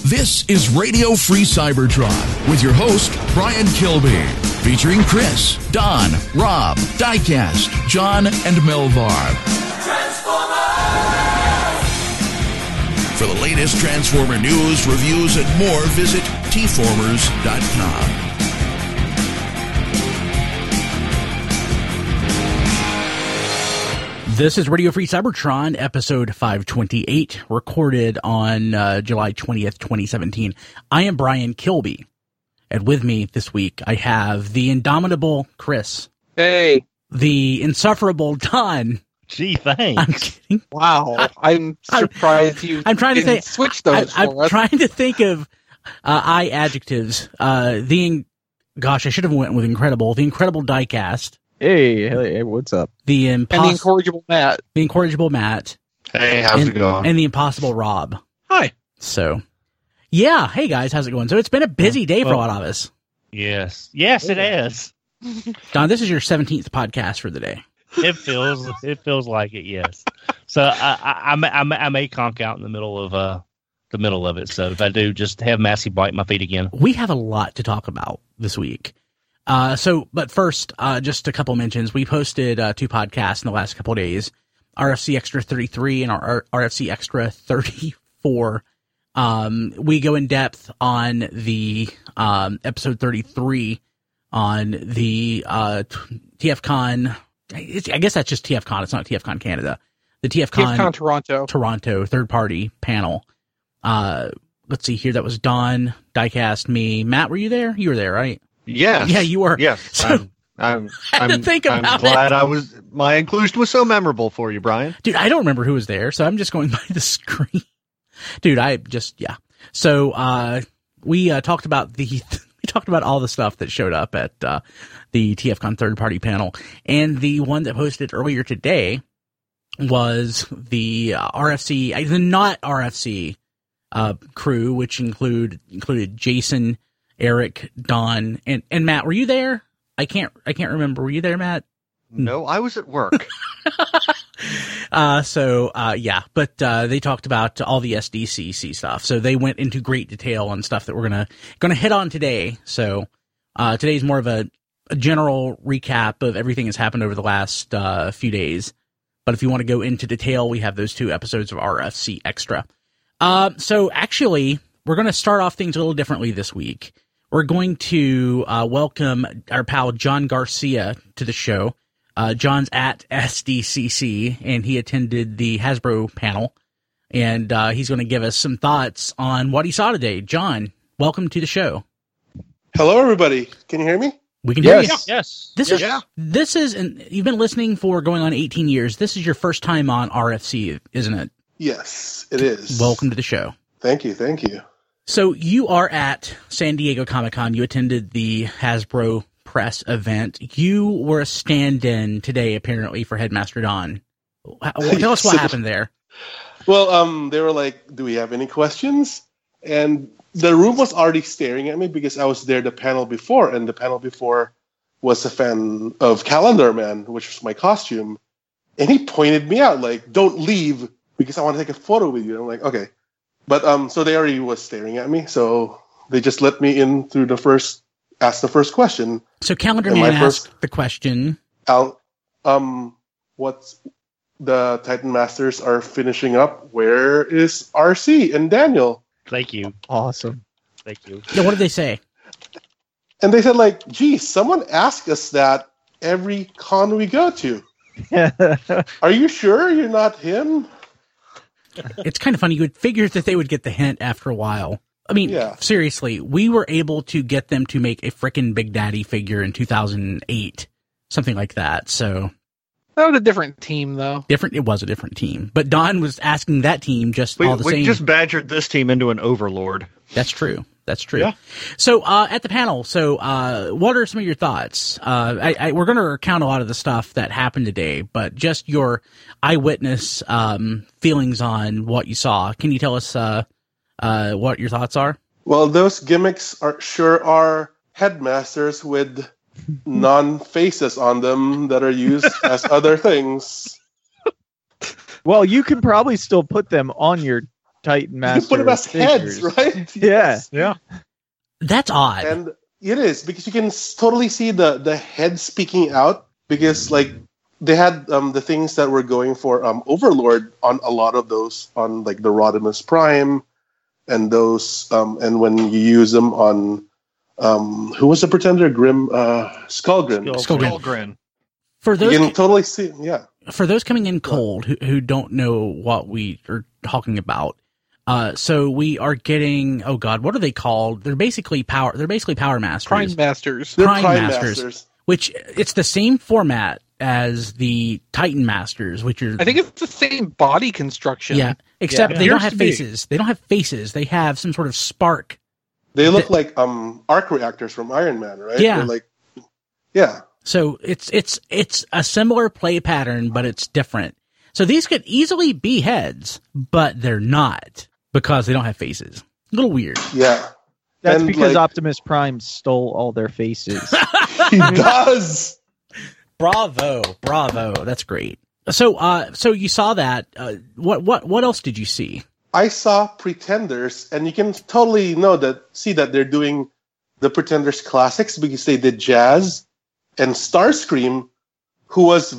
This is Radio Free Cybertron with your host, Brian Kilby, featuring Chris, Don, Rob, Diecast, John, and Melvar. For the latest Transformer news, reviews, and more, visit tformers.com. This is Radio Free Cybertron, episode 528, recorded on July 20th, 2017. I am Brian Kilby, and with me this week, I have the indomitable Chris. Hey. The insufferable Don. Gee, thanks. I'm kidding. Wow. I'm surprised you I'm trying to didn't say, switch those I'm for us. trying to think of adjectives. I should have went with incredible. The incredible Diecast. Hey, what's up? The And the incorrigible Matt. The incorrigible Matt. Hey, how's it going? And the impossible Rob. Hi. So, yeah. Hey, guys. How's it going? So, it's been a busy day for a lot of us. Yes, it is. Don, this is your 17th podcast for the day. It feels like it. Yes. So I may conk out in the middle of it. So if I do, just have Massey bite my feet again. We have a lot to talk about this week. But first, just a couple mentions. We posted 2 podcasts in the last couple of days, RFC Extra 33 and our RFC Extra 34. We go in depth on the episode 33 on the TFCon. I guess that's just TFCon. It's not TFCon Canada. The TFCon Toronto third-party panel. Let's see here. That was Don, Diecast, me. Matt, were you there? You were there, right? Yes. Yeah, you were. Yes. So, I'm glad my inclusion was so memorable for you, Brian. Dude, I don't remember who was there, so I'm just going by the screen. Dude, yeah. So, we talked about all the stuff that showed up at the TFCon third-party panel, and the one that posted earlier today was the RFC, the not RFC crew, which included Jason, Eric, Don, and Matt. Were you there? I can't remember. Were you there, Matt? No, I was at work. Yeah, but they talked about all the SDCC stuff. So they went into great detail on stuff that we're gonna hit on today. So today's more of a general recap of everything that's happened over the last few days. But if you want to go into detail, we have those 2 episodes of RFC Extra. So actually, we're going to start off things a little differently this week. We're going to welcome our pal John Garcia to the show. John's at SDCC, and he attended the Hasbro panel, and he's going to give us some thoughts on what he saw today. John, welcome to the show. Hello, everybody. Can you hear me? We can hear you. Yes. This is, and you've been listening for going on 18 years. This is your first time on RFC, isn't it? Yes, it is. Welcome to the show. Thank you. So you are at San Diego Comic-Con. You attended the Hasbro press event. You were a stand-in today, apparently, for Headmaster Don. Tell us what happened there. Well, they were like, do we have any questions? And the room was already staring at me because I was there the panel before, and the panel before was a fan of Calendar Man, which was my costume. And he pointed me out, like, don't leave because I want to take a photo with you. And I'm like, okay. But so they already was staring at me, so they just let me in through ask the first question. So Calendar Man asked the question. What's the Titan Masters are finishing up? Where is RC and Daniel? Thank you. Awesome. Thank you. Yeah, what did they say? And they said, like, geez, someone asked us that every con we go to. Are you sure you're not him? It's kind of funny. You would figure that they would get the hint after a while. I mean, Seriously, we were able to get them to make a frickin' Big Daddy figure in 2008. Something like that, so... That was a different team, though. It was a different team. But Don was asking that team all the same. We just badgered this team into an overlord. That's true. Yeah. So, at the panel, what are some of your thoughts? We're going to recount a lot of the stuff that happened today, but just your eyewitness feelings on what you saw. Can you tell us what your thoughts are? Well, those gimmicks are headmasters with non-faces on them that are used as other things. Well, you can probably still put them on your Titan You Master can put them as heads, figures. right? Yeah. Yeah. That's odd. And it is because you can totally see the head speaking out because like they had the things that were going for Overlord on a lot of those on like the Rodimus Prime and those and when you use them on who was the pretender? Skullgrin. Skullgrin. For those You can totally see, yeah. for those coming in cold who don't know what we are talking about, so we are getting, oh god, what are they called? They're basically power masters. Prime Masters. They're Prime Prime Masters. Masters. Which it's the same format as the Titan Masters, which are I think it's the same body construction. yeah, except Yeah. they don't Appears have to be. faces. They don't have faces. They have some sort of spark. They look like arc reactors from Iron Man, right? Yeah. They're like, yeah. So it's a similar play pattern, but it's different. So these could easily be heads, but they're not because they don't have faces. A little weird. Yeah. That's And, because like- Optimus Prime stole all their faces. He does. Bravo. That's great. So you saw that. What else did you see? I saw Pretenders, and you can totally see that they're doing the Pretenders classics because they did Jazz and Starscream, who was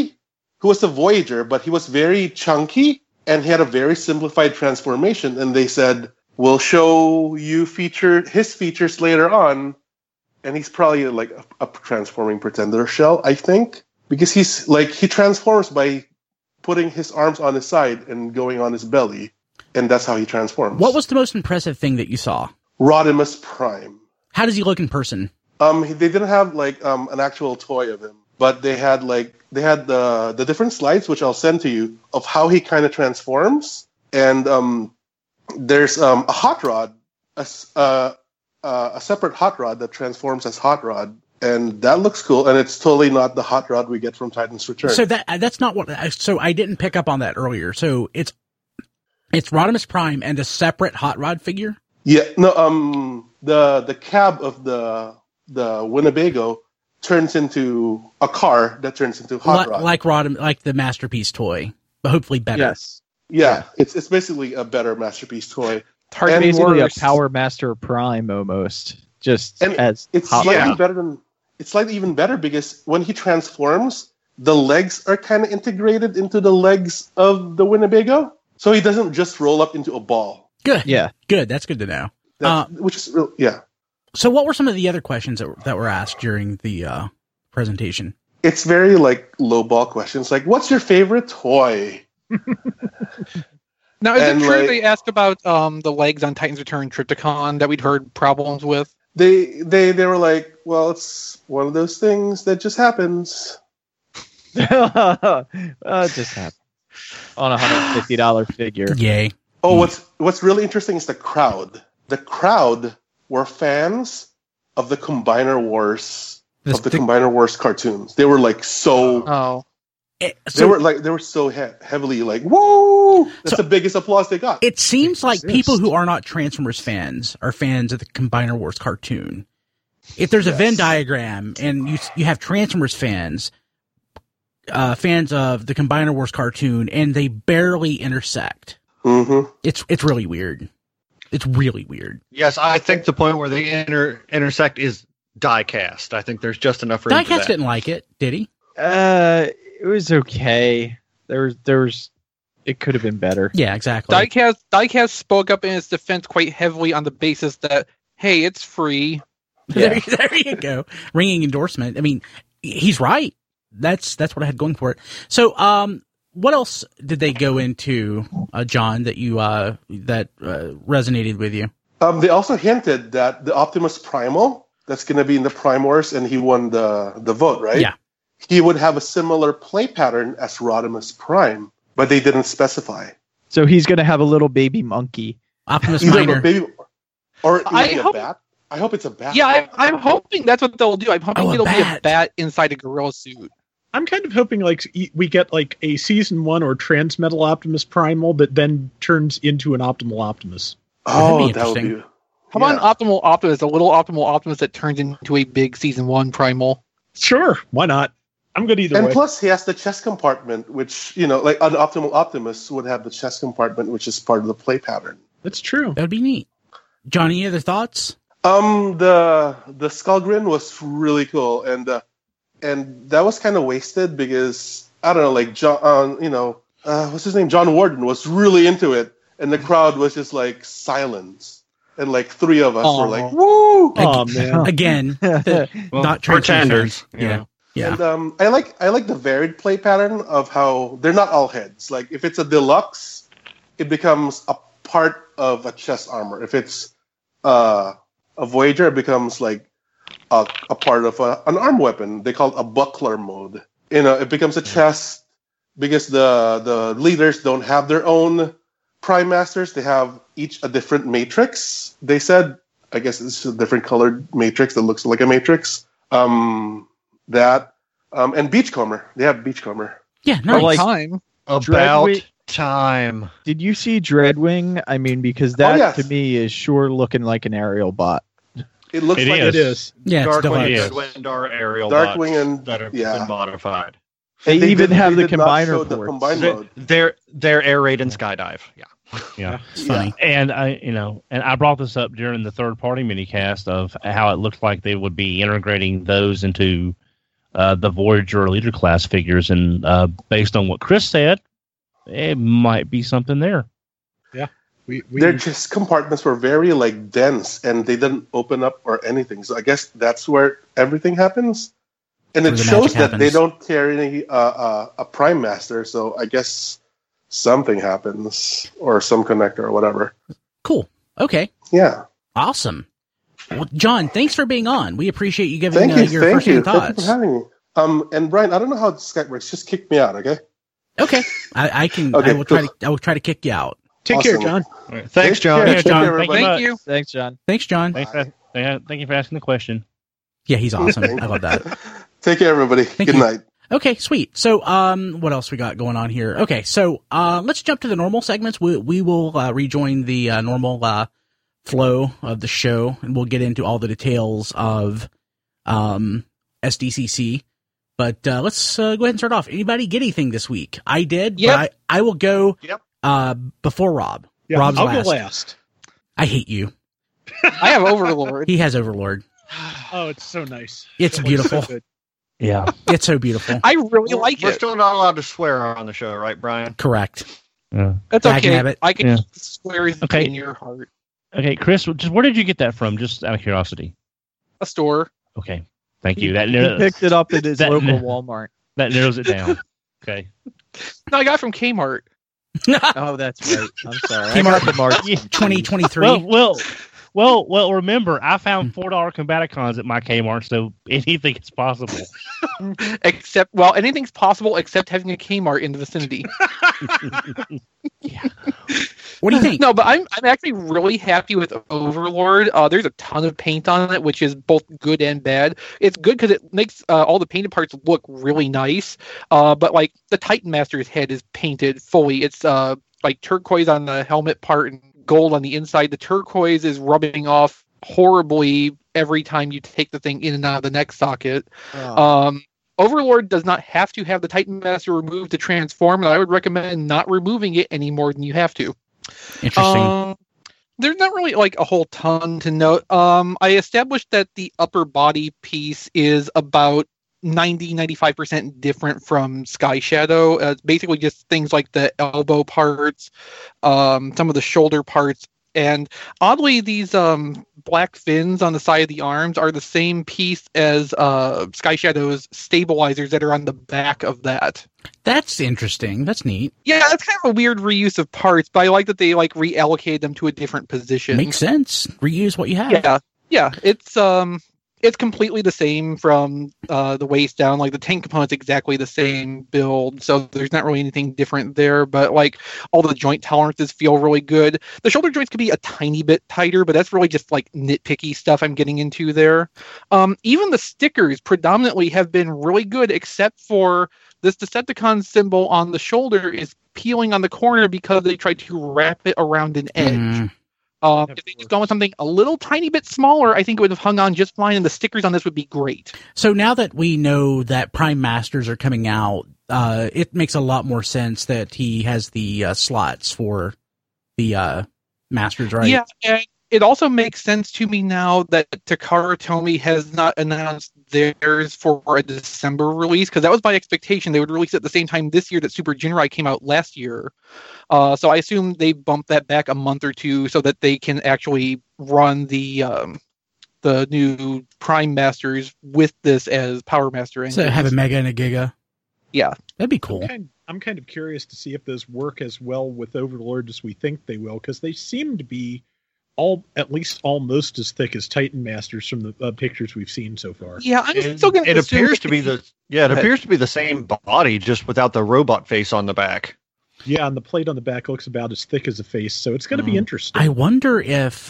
a Voyager, but he was very chunky and he had a very simplified transformation. And they said, "We'll show you his features later on." And he's probably like a transforming Pretender shell, I think, because he's like he transforms by putting his arms on his side and going on his belly. And that's how he transforms. What was the most impressive thing that you saw? Rodimus Prime? How does he look in person? They didn't have like an actual toy of him, but they had the different slides, which I'll send to you, of how he kind of transforms. And there's a hot rod, a separate hot rod that transforms as Hot Rod, and that looks cool. And it's totally not the Hot Rod we get from Titan's Return. So that's not what. So I didn't pick up on that earlier. So it's Rodimus Prime and a separate Hot Rod figure. Yeah, no. The cab of the Winnebago turns into a car that turns into Hot Rod. like the Masterpiece toy, but hopefully better. Yes. Yeah, it's basically a better Masterpiece toy. Hard And to Basically a worse. Power Master Prime almost. Just And as It's hot slightly rod. better it's slightly even better because when he transforms, the legs are kind of integrated into the legs of the Winnebago, so he doesn't just roll up into a ball. Good. Yeah. Good. That's good to know. Which is real, yeah. So what were some of the other questions that were asked during the presentation? It's very like low ball questions, like what's your favorite toy? Now, is And, it true like- they asked about the legs on Titan's Return Trypticon that we'd heard problems with? They were like, well, it's one of those things that just happens. It just happened. On a $150 figure. Yay. Oh, what's really interesting is the crowd. The crowd were fans of the Combiner Wars Combiner Wars cartoons. They were like so. Oh, They were so heavily like, whoa! That's the biggest applause they got. It seems like people who are not Transformers fans are fans of the Combiner Wars cartoon. If there's a Venn diagram and you have Transformers fans of the Combiner Wars cartoon, and they barely intersect. Mm-hmm. It's really weird. It's really weird. Yes, I think the point where they intersect is diecast. I think there's just enough room for Diecast that. didn't like it, did he? It was okay. There was it could have been better. Yeah, exactly. Diecast spoke up in its defense quite heavily on the basis that, hey, it's free. There you go. Ringing endorsement. I mean, he's right. That's what I had going for it. So, what else did they go into, John, that you resonated with you? They also hinted that the Optimus Primal that's going to be in the Prime Wars, and he won the vote, right? Yeah. He would have a similar play pattern as Rodimus Prime, but they didn't specify. So he's gonna have a little baby monkey. Optimus Either Minor. a baby or I maybe a hope- bat. I hope it's a bat. Yeah, I'm hoping that's what they'll do. I'm hoping Oh, a it'll be a bat. bat inside a gorilla suit. I'm kind of hoping like we get like a season 1 or Transmetal Optimus Primal that then turns into an Optimal Optimus. Oh, That'd be that would interesting. be. How about an Optimal Optimus, a little Optimal Optimus that turns into a big Season 1 Primal? Sure, why not? I'm good either And way. plus, he has the chest compartment, which, like an Optimal Optimus would have the chest compartment, which is part of the play pattern. That's true. That would be neat. Johnny, any other thoughts? The Skullgrin was really cool, and that was kind of wasted because I don't know, like John, what's his name, John Warden was really into it, and the crowd was just like silence, and like three of us were like, "Woo!" Oh man. Again, not pretenders. Yeah. Yeah. And I like the varied play pattern of how they're not all heads. Like if it's a deluxe, it becomes a part of a chest armor. If it's a Voyager, it becomes like a part of an arm weapon. They call it a buckler mode. It becomes a chest because the leaders don't have their own Prime Masters. They have each a different matrix. They said, I guess it's a different colored matrix that looks like a matrix. And Beachcomber. They have Beachcomber. Yeah, nice. like- Time. About Dreadwing- time. Did you see Dreadwing? I mean, because that yes. to me is sure looking like an aerial bot. It looks It like It is. Yeah, it's Darkwing deluxe. and Dreadwind are Darkwing bots and- that have yeah. been modified. They They even did- have they the did not show combiner the ports. combine They're, mode. they're air raid and skydive. Yeah. Yeah. It's funny. And I brought this up during the third party minicast of how it looked like they would be integrating those into the Voyager Leader class figures, and based on what Chris said, it might be something there. We Their chest compartments were very like dense, and they didn't open up or anything. So I guess that's where everything happens, and Where it the shows magic that they happens. don't carry a Prime Master. So I guess something happens, or some connector or whatever. Cool. Okay. Yeah. Awesome. Well, John, thanks for being on. We appreciate you giving Thank you. your Thank you. first-hand Thank you thoughts. for having me. And Brian, I don't know how Skype works. Just kick me out, okay? Okay, I can. Okay, I will try to kick you out. take care, Awesome. John. Thanks, Take John. care. Yeah, Take John, care, thank everybody. Thank you. Thanks, John. Thanks, John. Thank you for asking the question. Yeah, he's awesome. I love that. Take care, everybody. Thank Good you. night. Okay, sweet. So, what else we got going on here? Okay, so let's jump to the normal segments. We will rejoin the normal flow of the show, and we'll get into all the details of SDCC. But let's go ahead and start off. Anybody get anything this week? I did. Yep. But I will go Yep. before Rob. Yeah, Rob's I'll last. go last. I hate you. I have Overlord. He has Overlord. Oh, it's so nice. It's It looks beautiful. So good. Yeah. It's so beautiful. I really like We're it. still not allowed to swear on the show, right, Brian? Correct. Yeah. That's Dag okay. nabbit. I can Yeah. swear anything Okay. in your heart. Okay, Chris, just where did you get that from? Just out of curiosity. A store. Okay. Thank you. That He narrows, picked it up at his That- local Walmart. that narrows it down. Okay. No, I got it from Kmart. Oh, that's right. I'm sorry. I Kmart got the Mark 2023. Well, remember, I found $4 Combaticons at my Kmart, so anything is possible. Except, anything's possible except having a Kmart in the vicinity. What do you think? No, but I'm actually really happy with Overlord. There's a ton of paint on it, which is both good and bad. It's good because it makes all the painted parts look really nice. But like the Titan Master's head is painted fully. It's like turquoise on the helmet part and gold on the inside. The turquoise is rubbing off horribly every time you take the thing in and out of the neck socket. Oh. Overlord does not have to have the Titan Master removed to transform, and I would recommend not removing it any more than you have to. Interesting. There's not really like a whole ton to note. I established that the upper body piece is about 95% different from Sky Shadow. It's basically just things like the elbow parts, some of the shoulder parts, and oddly, these black fins on the side of the arms are the same piece as Sky Shadow's stabilizers that are on the back of that. That's interesting. That's neat. Yeah, that's kind of a weird reuse of parts, but I like that they like reallocated them to a different position. Makes sense. Reuse what you have. Yeah, it's completely the same from the waist down. Like the tank component's exactly the same build, so there's not really anything different there. But like all the joint tolerances feel really good. The shoulder joints could be a tiny bit tighter, but that's really just like nitpicky stuff I'm getting into there. Even the stickers predominantly have been really good, except for this Decepticon symbol on the shoulder is peeling on the corner because they tried to wrap it around an edge. If they just gone with something a little tiny bit smaller, I think it would have hung on just fine, and the stickers on this would be great. So now that we know that Prime Masters are coming out, it makes a lot more sense that he has the slots for the Masters, right? Yeah, and it also makes sense to me now that Takara Tomy has not announced theirs for a December release, because that was my expectation. They would release it at the same time this year that Super Jinrai came out last year. So I assume they bumped that back a month or two so that they can actually run the new Prime Masters with this as Power Master engines. So have a Mega and a Giga. Yeah. That'd be cool. I'm kind of curious to see if those work as well with Overlord as we think they will, because they seem to be at least almost as thick as Titan Masters from the pictures we've seen so far. Yeah, I'm still going to. It appears to be the same body, just without the robot face on the back. Yeah, and the plate on the back looks about as thick as a face, so it's going to be interesting. I wonder if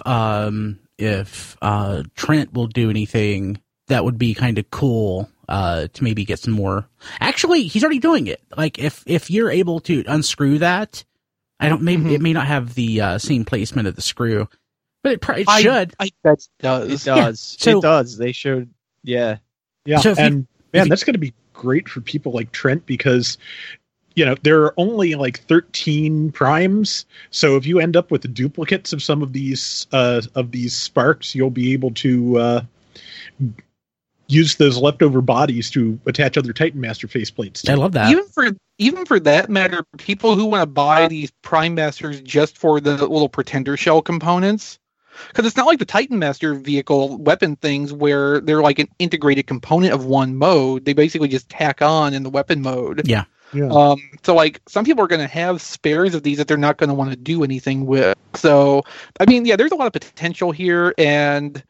Trent will do anything that would be kind of cool to maybe get some more. Actually, he's already doing it. Like if you're able to unscrew that, it may not have the same placement of the screw. But it should. I bet it does. It does. Yeah. So, it does. They showed. Yeah. Yeah. So that's going to be great for people like Trent, because, there are only like 13 primes. So if you end up with the duplicates of some of these sparks, you'll be able to use those leftover bodies to attach other Titan Master faceplates to. I love that. Even for that matter, people who want to buy these Prime Masters just for the little Pretender shell components. Because it's not like the Titan Master vehicle weapon things where they're like an integrated component of one mode. They basically just tack on in the weapon mode. Yeah. Yeah. So like some people are going to have spares of these that they're not going to want to do anything with. So, I mean, yeah, there's a lot of potential here. And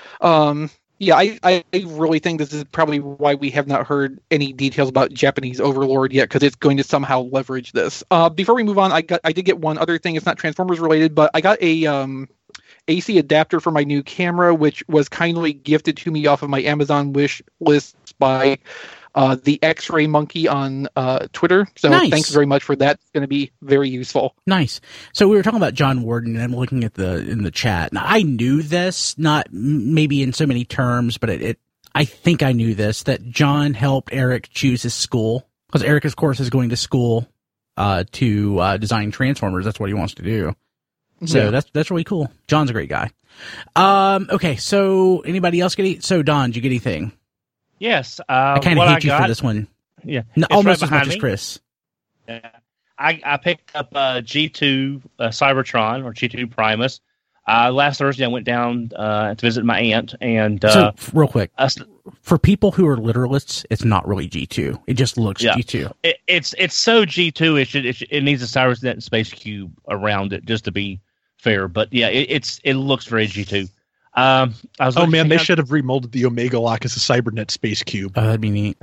I really think this is probably why we have not heard any details about Japanese Overlord yet, because it's going to somehow leverage this. Before we move on, I did get one other thing. It's not Transformers related, but I got a AC adapter for my new camera, which was kindly gifted to me off of my Amazon wish list by the X-Ray Monkey on Twitter. So Nice. Thanks very much for that. It's going to be very useful. Nice. So we were talking about John Warden, and I'm looking at in the chat. Now, I knew this, not maybe in so many terms, but I think I knew this, that John helped Eric choose his school, because Eric, of course, is going to school to design Transformers. That's what he wants to do. So that's really cool. John's a great guy. Okay, so anybody else so Don, did you get anything? Yes. I kind of hate you for this one. Yeah. Almost right as much me. as Chris. Yeah. I picked up G2 Cybertron, or G2 Primus. Last Thursday, I went down to visit my aunt. And so, real quick, for people who are literalists, it's not really G2. It just looks G2. It's so G2. It needs a Cybernet and Space Cube around it, just to be fair. But yeah, it looks very G2. They should have remolded the Omega Lock as a Cybernet Space Cube. That'd be neat.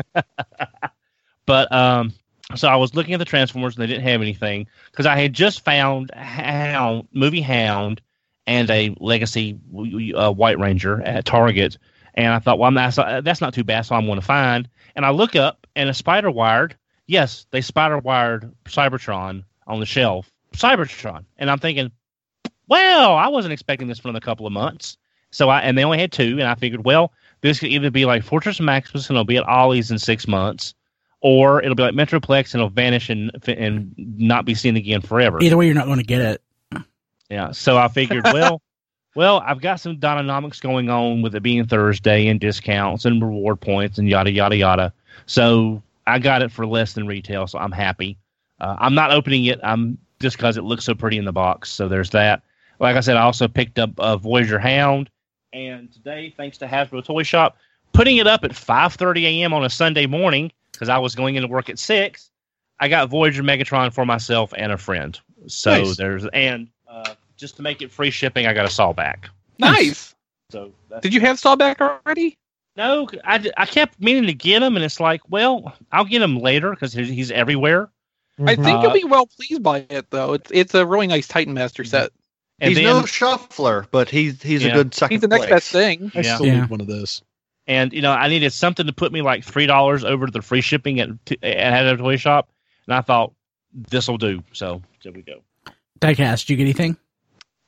But so I was looking at the Transformers, and they didn't have anything, because I had just found Movie Hound and a Legacy White Ranger at Target, and I thought, well, that's not too bad, so I'm going to find. And I look up, and a spider wired. Yes, they spider wired Cybertron on the shelf. Cybertron, and I'm thinking, well, I wasn't expecting this for another couple of months. And they only had two, and I figured, well, this could either be like Fortress Maximus, and it'll be at Ollie's in 6 months, or it'll be like Metroplex, and it'll vanish and not be seen again forever. Either way, you're not going to get it. Yeah, so I figured, well, I've got some dynamics going on with it being Thursday, and discounts and reward points and yada, yada, yada. So I got it for less than retail, so I'm happy. I'm not opening it just because it looks so pretty in the box, so there's that. Like I said, I also picked up Voyager Hound. And today, thanks to Hasbro Toy Shop, putting it up at 5:30 a.m. on a Sunday morning, because I was going into work at 6, I got Voyager Megatron for myself and a friend. So nice. Just to make it free shipping, I got a Sawback. Nice. So did you have Sawback already? No, I kept meaning to get him, and it's like, well, I'll get him later because he's everywhere. I think you'll be well pleased by it, though. It's a really nice Titan Master set. And he's no shuffler, but he's a good second. He's the next best thing. I still need one of those. And I needed something to put me like $3 over the free shipping at a toy shop, and I thought this will do. So there we go. Diecast, did you get anything?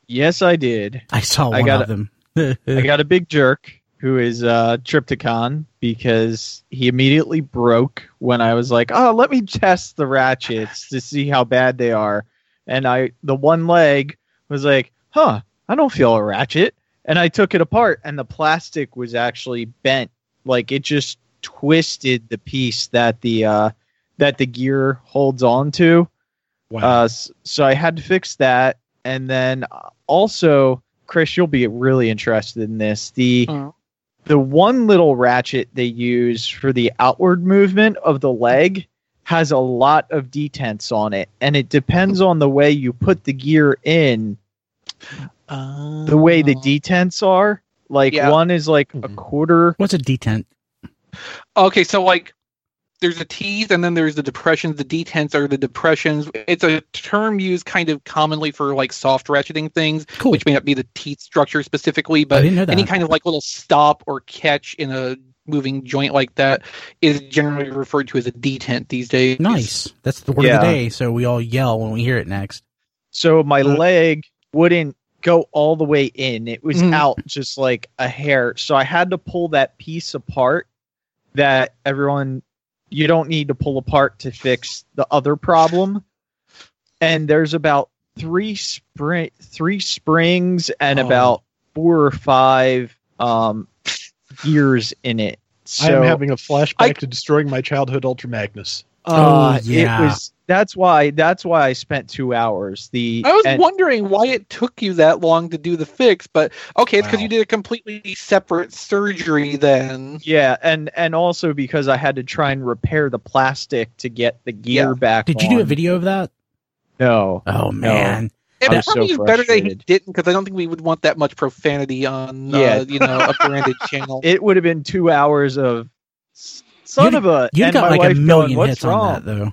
Yes, I did. I saw one of them. I got a big jerk who is Triptychon because he immediately broke when I was like, oh, let me test the ratchets to see how bad they are. And the one leg was like, I don't feel a ratchet. And I took it apart, and the plastic was actually bent. Like, it just twisted the piece that the gear holds on to. Wow. So I had to fix that. And then also, Chris, you'll be really interested in this. The one little ratchet they use for the outward movement of the leg has a lot of detents on it, and it depends on the way you put the gear in. The way the detents are, like one is like a quarter. What's a detent? Okay, so like there's the teeth and then there's the depressions. The detents are the depressions. It's a term used kind of commonly for like soft ratcheting things, which may not be the teeth structure specifically, but any kind of like little stop or catch in a moving joint like that is generally referred to as a detent these days. Nice. That's the word of the day, so we all yell when we hear it next. So my leg wouldn't go all the way in. It was out just like a hair. So I had to pull that piece apart that you don't need to pull apart to fix the other problem. And there's about three springs and about 4 or 5 gears in it. So I am having a flashback to destroying my childhood Ultra Magnus. That's why I spent 2 hours. I was wondering why it took you that long to do the fix, but okay, it's because you did a completely separate surgery then. Yeah, and also because I had to try and repair the plastic to get the gear back. Did you do a video of that? No. Oh man. It probably is better that he didn't, because I don't think we would want that much profanity on a branded channel. It would have been 2 hours of you got like a million hits on that though.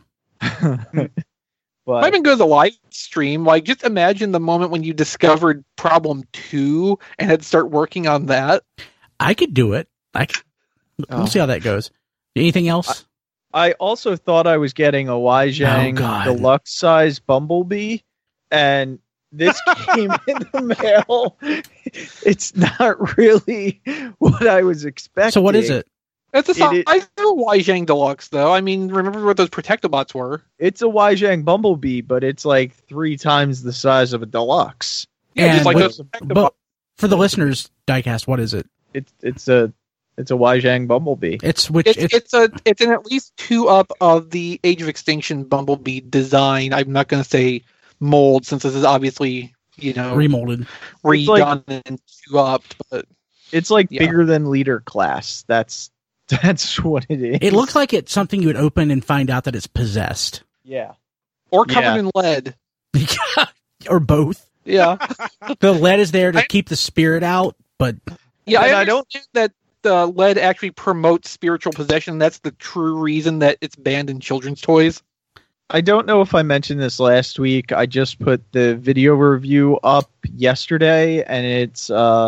But might have been good as a live stream. Like, just imagine the moment when you discovered problem 2 and had to start working on that. I could do it. We'll see how that goes. Anything else? I also thought I was getting a Weijang deluxe size Bumblebee, and this came in the mail. It's not really what I was expecting. So what is it? It's a Weijang Deluxe, though. I mean, remember what those Protectobots were? It's a Weijang Bumblebee, but it's like 3 times the size of a Deluxe. Yeah, just like those but for the listeners, Diecast, what is it? It's a Weijang Bumblebee. It's an at least 2 up of the Age of Extinction Bumblebee design. I'm not going to say mold, since this is obviously remolded, redone, and 2 up. But it's like bigger than Leader Class. That's what it is. It looks like it's something you would open and find out that it's possessed. Yeah. Or covered in lead. Or both. Yeah. The lead is there to keep the spirit out, but... Yeah, I don't think that the lead actually promotes spiritual possession. That's the true reason that it's banned in children's toys. I don't know if I mentioned this last week. I just put the video review up yesterday, and it's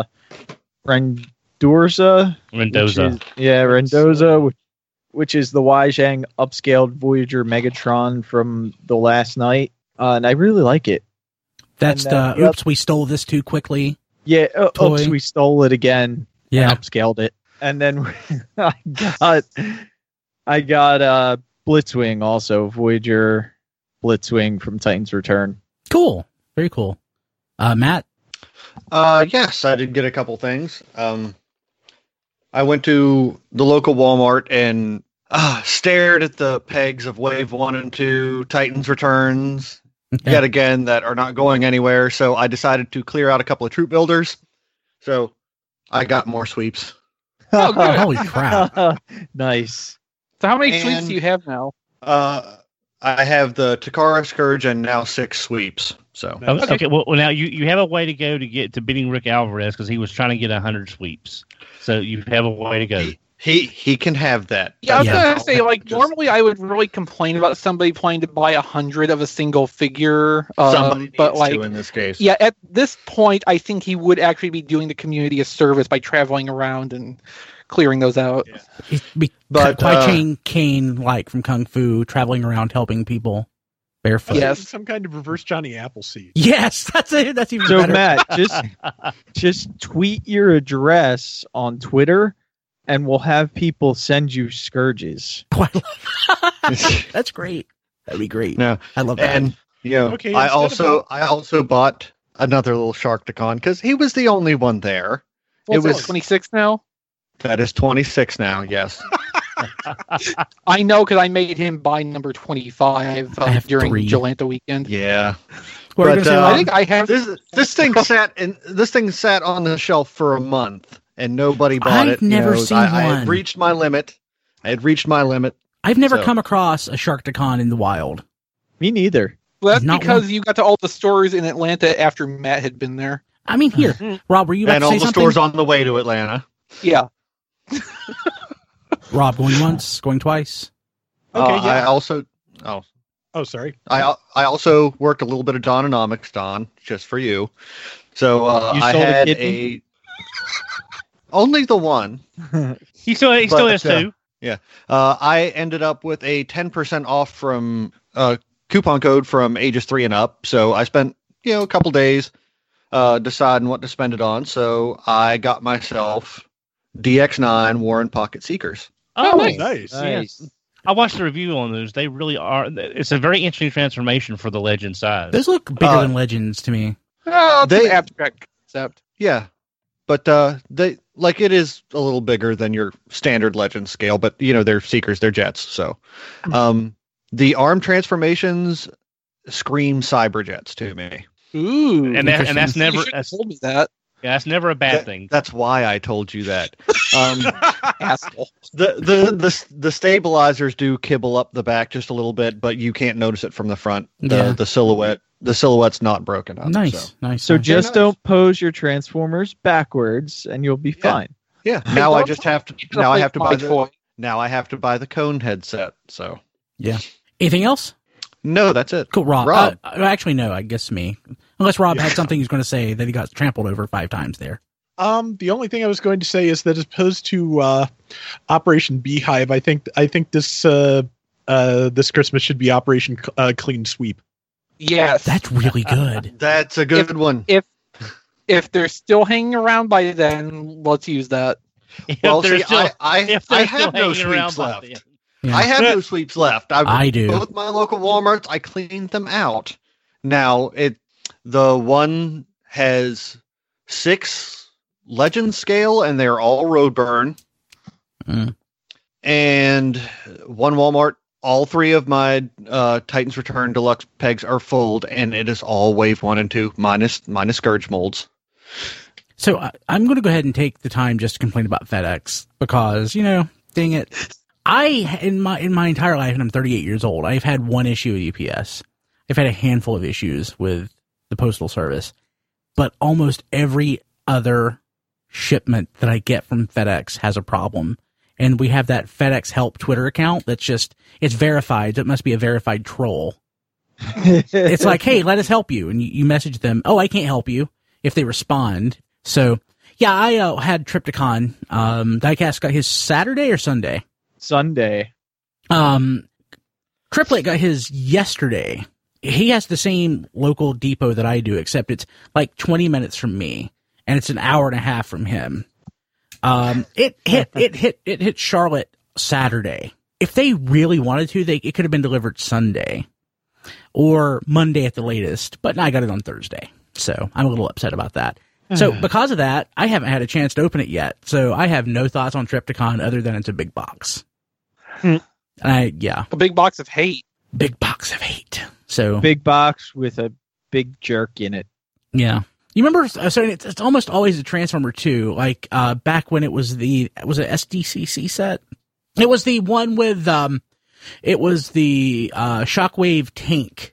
Rendoza, which is the Weijang upscaled Voyager Megatron from the last night, and I really like it. That's the oops, we stole this too quickly. Yeah, oops, we stole it again. Yeah, and upscaled it, and then I got Blitzwing also, Voyager Blitzwing from Titan's Return. Cool, very cool. Matt. Yes, I did get a couple things. I went to the local Walmart and stared at the pegs of Wave 1 and 2 Titans Returns yet again that are not going anywhere. So I decided to clear out a couple of troop builders. So I got more sweeps. Oh, good. Holy crap. Nice. So how many sweeps do you have now? I have the Takara Scourge and now 6 sweeps. So okay. Well, now you have a way to go to get to beating Rick Alvarez, because he was trying to get 100 sweeps. So you have a way to go. He can have that. Yeah, I was gonna say, normally I would really complain about somebody planning to buy 100 of a single figure. Somebody but needs to in this case. Yeah, at this point, I think he would actually be doing the community a service by traveling around and clearing those out. Yeah. But Kwai Chang Kane, like from Kung Fu, traveling around helping people. Barefoot. Yes. Some kind of reverse Johnny Appleseed. Yes, that's it. That's even So better. Matt, just tweet your address on Twitter, and we'll have people send you scourges. Oh, I love- That's great. That'd be great. No, I love that. and you know, Okay, I instead also bought another little Sharktacon because he was the only one there. What's It was- that, 26 now? That is 26 now. Yes. I know because I made him buy number 25 I have during 3. Jalanta weekend. Yeah. What are you but, gonna say, uh, Rob? I think I have. This thing sat on the shelf for a month and nobody bought I've it. You never know, seen I had one. reached my limit. I've never so- come across a Sharktacon in the wild. Me neither. Well, that's Not because one. you got to all the stores in Atlanta after Matt had been there. I mean, here, Rob, were you about And to all say the something? stores on the way to Atlanta. Yeah. Rob, going once, going twice. Okay, I yeah. also Sorry. I also worked a little bit of Dononomics, Don, just for you. So You I sold a had kidney? only the one. He still has two. I ended up with a 10% off from coupon code from ages 3 and up. So I spent a couple days deciding what to spend it on. So I got myself DX9 Warren Pocket Seekers. Oh, Nice. Nice. I watched the review on those. They really are. It's a very interesting transformation for the legend size. Those look bigger than Legends to me. Oh, it's They- an abstract concept. Yeah, but they it is a little bigger than your standard legend scale. But they're Seekers, they're jets. So the arm transformations scream cyber jets to me. Ooh. and that's You never should've told me that. that's never a bad thing. That's why I told you that. Asshole. The stabilizers do kibble up the back just a little bit, but you can't notice it from the front. Yeah. The silhouette's not broken up. Nice, So. nice. So nice. just nice. don't pose your Transformers backwards, and you'll be fine. Yeah. Now I don't just have to. It's Now I like have to my buy the. toy. Now I have to buy the cone headset. So Anything else? no, that's it. Cool, Rob. Rob. Actually, no, I guess me. Unless Rob Yeah. had something he's going to say that he got trampled over 5 times there. The only thing I was going to say is that as opposed to Operation Beehive, I think this this Christmas should be Operation Clean Sweep. Yes. That's really good. That's a good one. If they're still hanging around by then, let's use that. Well, If they're see, still- I if they're have still no hanging around sweeps by left. then. Yeah. I have no sweeps left. I do. Both my local Walmarts, I cleaned them out. Now the one has 6 legend scale, and they're all road burn. Mm. And one Walmart, all 3 of my Titans Return Deluxe pegs are fold, and it is all wave 1 and 2 minus Scourge molds. So I'm going to go ahead and take the time just to complain about FedEx because, dang it. In my entire life, and I'm 38 years old, I've had one issue with UPS. I've had a handful of issues with the Postal Service, but almost every other shipment that I get from FedEx has a problem. And we have that FedEx Help Twitter account that's it's verified. So it must be a verified troll. It's like, hey, let us help you. And you message them, oh, I can't help you, if they respond. So, yeah, I had Triptychon. Diecast got his Saturday or Sunday? Sunday. Triplet got his yesterday. He has the same local depot that I do, except it's like 20 minutes from me, and it's an hour and a half from him. It hit Charlotte Saturday. If they really wanted to, it could have been delivered Sunday or Monday at the latest, but I got it on Thursday. So I'm a little upset about that. So because of that, I haven't had a chance to open it yet. So I have no thoughts on Triptychon other than it's a big box. Hmm. A big box of hate. big box of hate. So Big box with a big jerk in it. yeah. You remember, so it's almost always a Transformer 2, like back when it was a SDCC set? It was the one with, it was the Shockwave tank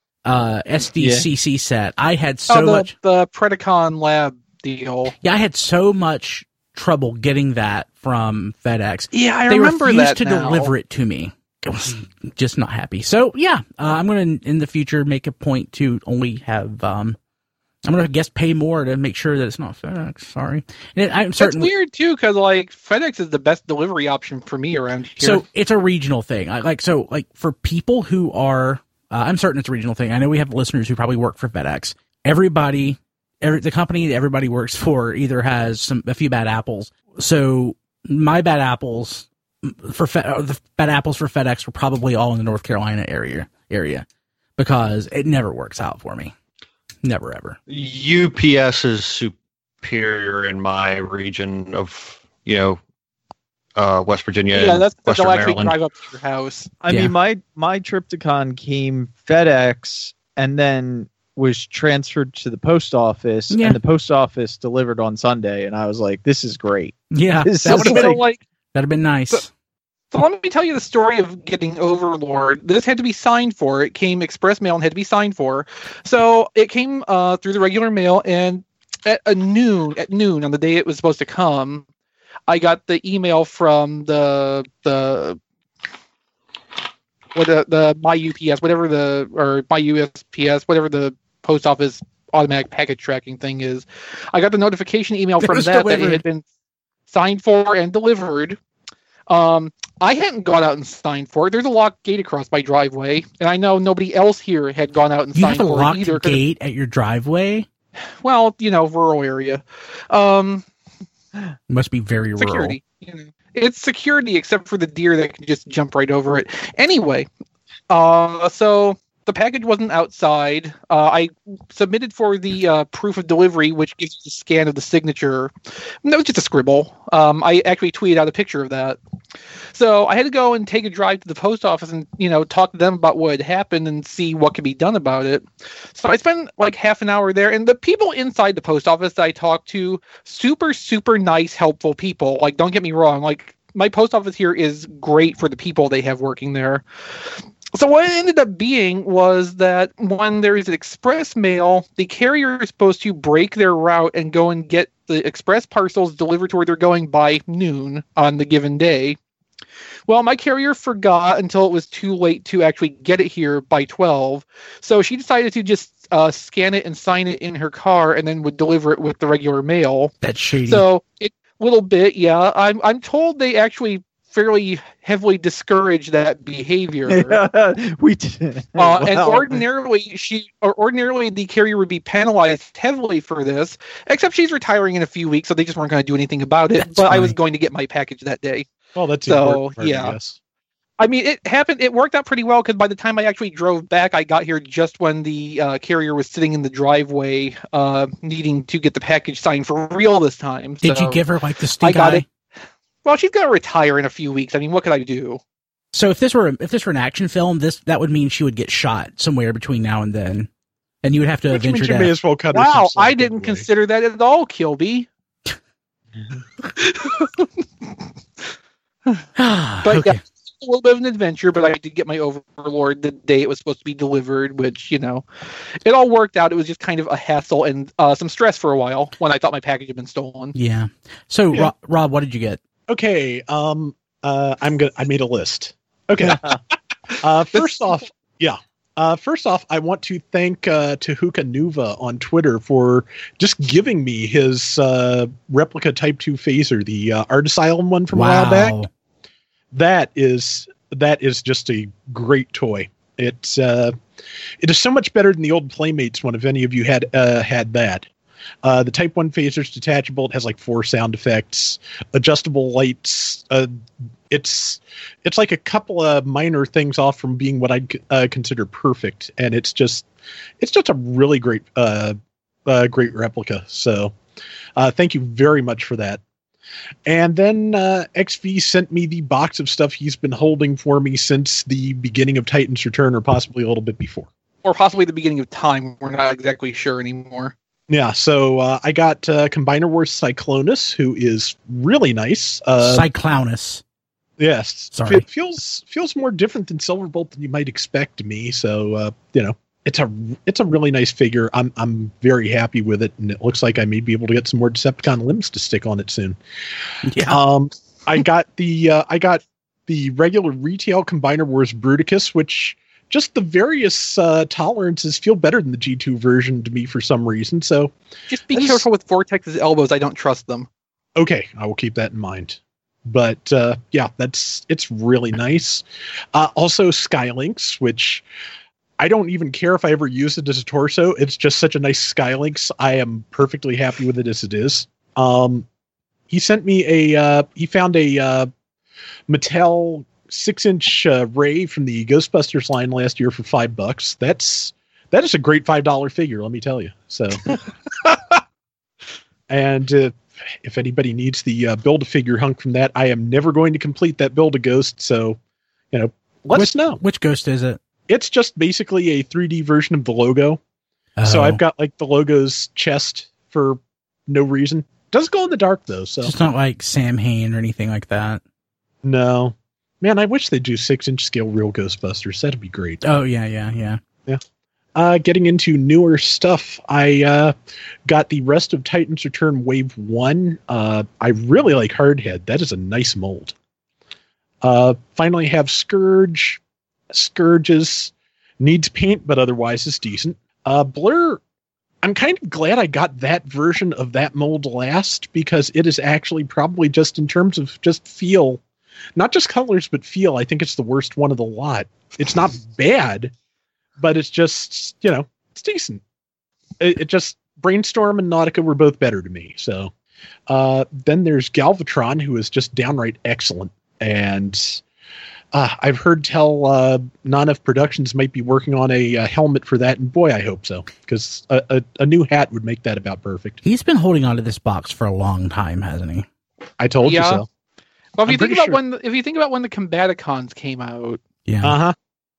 SDCC set. I had so much. The Predacon Lab deal. Yeah, I had so much trouble getting that from FedEx. Yeah, I They remember refused that to now. deliver it to me. I was just not happy. So yeah, I'm going to in the future make a point to only have. I'm going to guess pay more to make sure that it's not FedEx. Sorry, and I'm That's certain. weird too, because like FedEx is the best delivery option for me around here. So it's a regional thing. Like for people who are I'm certain it's a regional thing. I know we have listeners who probably work for FedEx. The company that everybody works for either has a few bad apples. So my bad apples the bad apples for FedEx were probably all in the North Carolina area because it never works out for me. Never, ever. UPS is superior in my region of, West Virginia. Yeah, that's because Western they'll actually Maryland. drive up to your house. I mean, my Triptychon came FedEx and then was transferred to the post office, and the post office delivered on Sunday, and I was like, "This is great." Yeah, This that is would have so, been that'd have been nice. So let me tell you the story of getting Overlord. This had to be signed for. It came express mail and had to be signed for. So it came through the regular mail, and at noon on the day it was supposed to come, I got the email from the my UPS, or my USPS, whatever the post office automatic package tracking thing is. I got the notification email from that it had been signed for and delivered. I hadn't gone out and signed for it. There's a locked gate across my driveway, and I know nobody else here had gone out and signed for it either. You have a locked gate at your driveway? Well, rural area. Must be very security, rural. It's security, except for the deer that can just jump right over it. Anyway, so the package wasn't outside. I submitted for the proof of delivery, which gives you the scan of the signature. That was just a scribble. I actually tweeted out a picture of that. So I had to go and take a drive to the post office and, talk to them about what had happened and see what could be done about it. So I spent like half an hour there, and the people inside the post office that I talked to, super, super nice, helpful people. Like, don't get me wrong. Like, my post office here is great for the people they have working there. So what it ended up being was that when there is an express mail, the carrier is supposed to break their route and go and get the express parcels delivered to where they're going by noon on the given day. Well, my carrier forgot until it was too late to actually get it here by 12. So she decided to just scan it and sign it in her car and then would deliver it with the regular mail. That's shady. So a little bit, yeah. I'm told they actually fairly heavily discourage that behavior. We did. And ordinarily the carrier would be penalized heavily for this, except she's retiring in a few weeks, so they just weren't going to do anything about it. That's but funny. I was going to get my package that day. Well, that's so part, yeah. I guess. I mean, it happened. It worked out pretty well because by the time I actually drove back, I got here just when the carrier was sitting in the driveway, needing to get the package signed for real this time. Did you give her like the stink got eye? it. Well, she's going to retire in a few weeks. I mean, what could I do? So if this were an action film, that would mean she would get shot somewhere between now and then, and you would have to Which avenge means her you may death. as well cut her Wow, some I slack didn't anyway. consider that at all, Kilby. But Okay. yeah, a little bit of an adventure, but I did get my Overlord the day it was supposed to be delivered, which, it all worked out. It was just kind of a hassle and some stress for a while when I thought my package had been stolen. Yeah. So Yeah. Rob, what did you get? Okay, I made a list. Okay. First off, I want to thank Tehuka Nuva on Twitter for just giving me his replica Type 2 phaser, the Art Asylum one from a while back. That is just a great toy. It is so much better than the old Playmates one. If any of you had that, the Type 1 phaser is detachable. It has like 4 sound effects, adjustable lights. It's like a couple of minor things off from being what I'd consider perfect, and it's just a really great great replica. So thank you very much for that. And then XV sent me the box of stuff he's been holding for me since the beginning of Titan's Return, or possibly a little bit before. Or possibly the beginning of time. We're not exactly sure anymore. Yeah, so I got Combiner Wars Cyclonus, who is really nice. Cyclonus. Yes, Sorry. It feels more different than Silverbolt than you might expect to me. So it's a really nice figure. I'm very happy with it, and it looks like I may be able to get some more Decepticon limbs to stick on it soon. Yeah. I got the regular retail Combiner Wars Bruticus, which just the various tolerances feel better than the G2 version to me for some reason. So Just be careful with Vortex's elbows. I don't trust them. okay, I will keep that in mind. But it's really nice. Also Skylinks, which I don't even care if I ever use it as a torso. It's just such a nice Skylynx. I am perfectly happy with it as it is. He sent me he found a Mattel 6-inch Ray from the Ghostbusters line last year for $5. That is a great $5 figure, let me tell you. So, and if anybody needs the Build-A-Figure hunk from that, I am never going to complete that Build-A-Ghost. So, let us know. Which Ghost is it? It's just basically a 3D version of the logo. Oh. So I've got like the logo's chest for no reason. Does go in the dark though. So it's not like Sam Hain or anything like that. No, man, I wish they'd do 6-inch scale real Ghostbusters. That'd be great. Oh yeah. Getting into newer stuff, I got the Rest of Titans Return Wave 1. I really like Hardhead. That is a nice mold. Finally have Scourge. Scourge needs paint, but otherwise is decent. Blur, I'm kind of glad I got that version of that mold last, because it is actually probably, just in terms of just feel, not just colors, but feel, I think it's the worst one of the lot. It's not bad, but it's just, it's decent. It just, Brainstorm and Nautica were both better to me. So then there's Galvatron, who is just downright excellent. And I've heard tell Non-F Productions might be working on a helmet for that, and boy, I hope so, because a new hat would make that about perfect. He's been holding on to this box for a long time, hasn't he? I told you so. Well, if you think about when the Combaticons came out, yeah.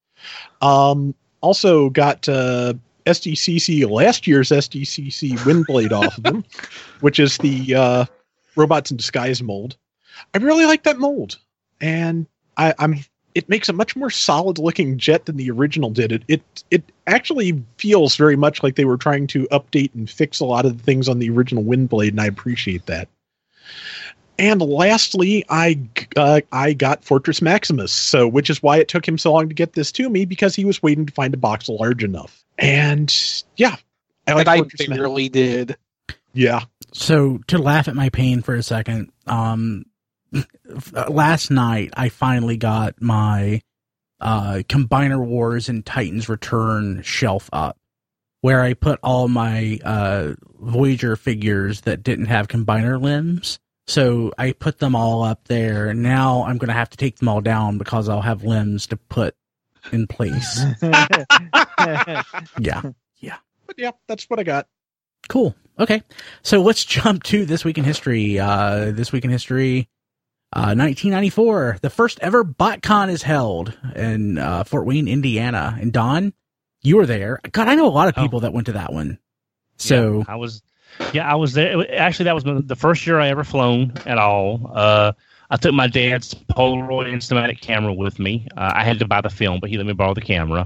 Also got SDCC, last year's SDCC Windblade off of them, which is the Robots in Disguise mold. I really like that mold, and it makes a much more solid looking jet than the original did. It actually feels very much like they were trying to update and fix a lot of the things on the original Windblade, and I appreciate that. And lastly, I got Fortress Maximus, which is why it took him so long to get this to me, because he was waiting to find a box large enough. And yeah, I barely did. Yeah. So to laugh at my pain for a second, last night I finally got my Combiner Wars and Titans Return shelf up, where I put all my Voyager figures that didn't have Combiner limbs. So I put them all up there. Now I'm going to have to take them all down because I'll have limbs to put in place. Yeah. But yeah, that's what I got. Cool. Okay. So let's jump to This Week in History. 1994, the first ever BotCon is held in Fort Wayne, Indiana. And Don, you were there. God, I know a lot of people that went to that one. So yeah, I was there. Actually, that was the first year I ever flown at all. I took my dad's Polaroid Instamatic camera with me. I had to buy the film, but he let me borrow the camera.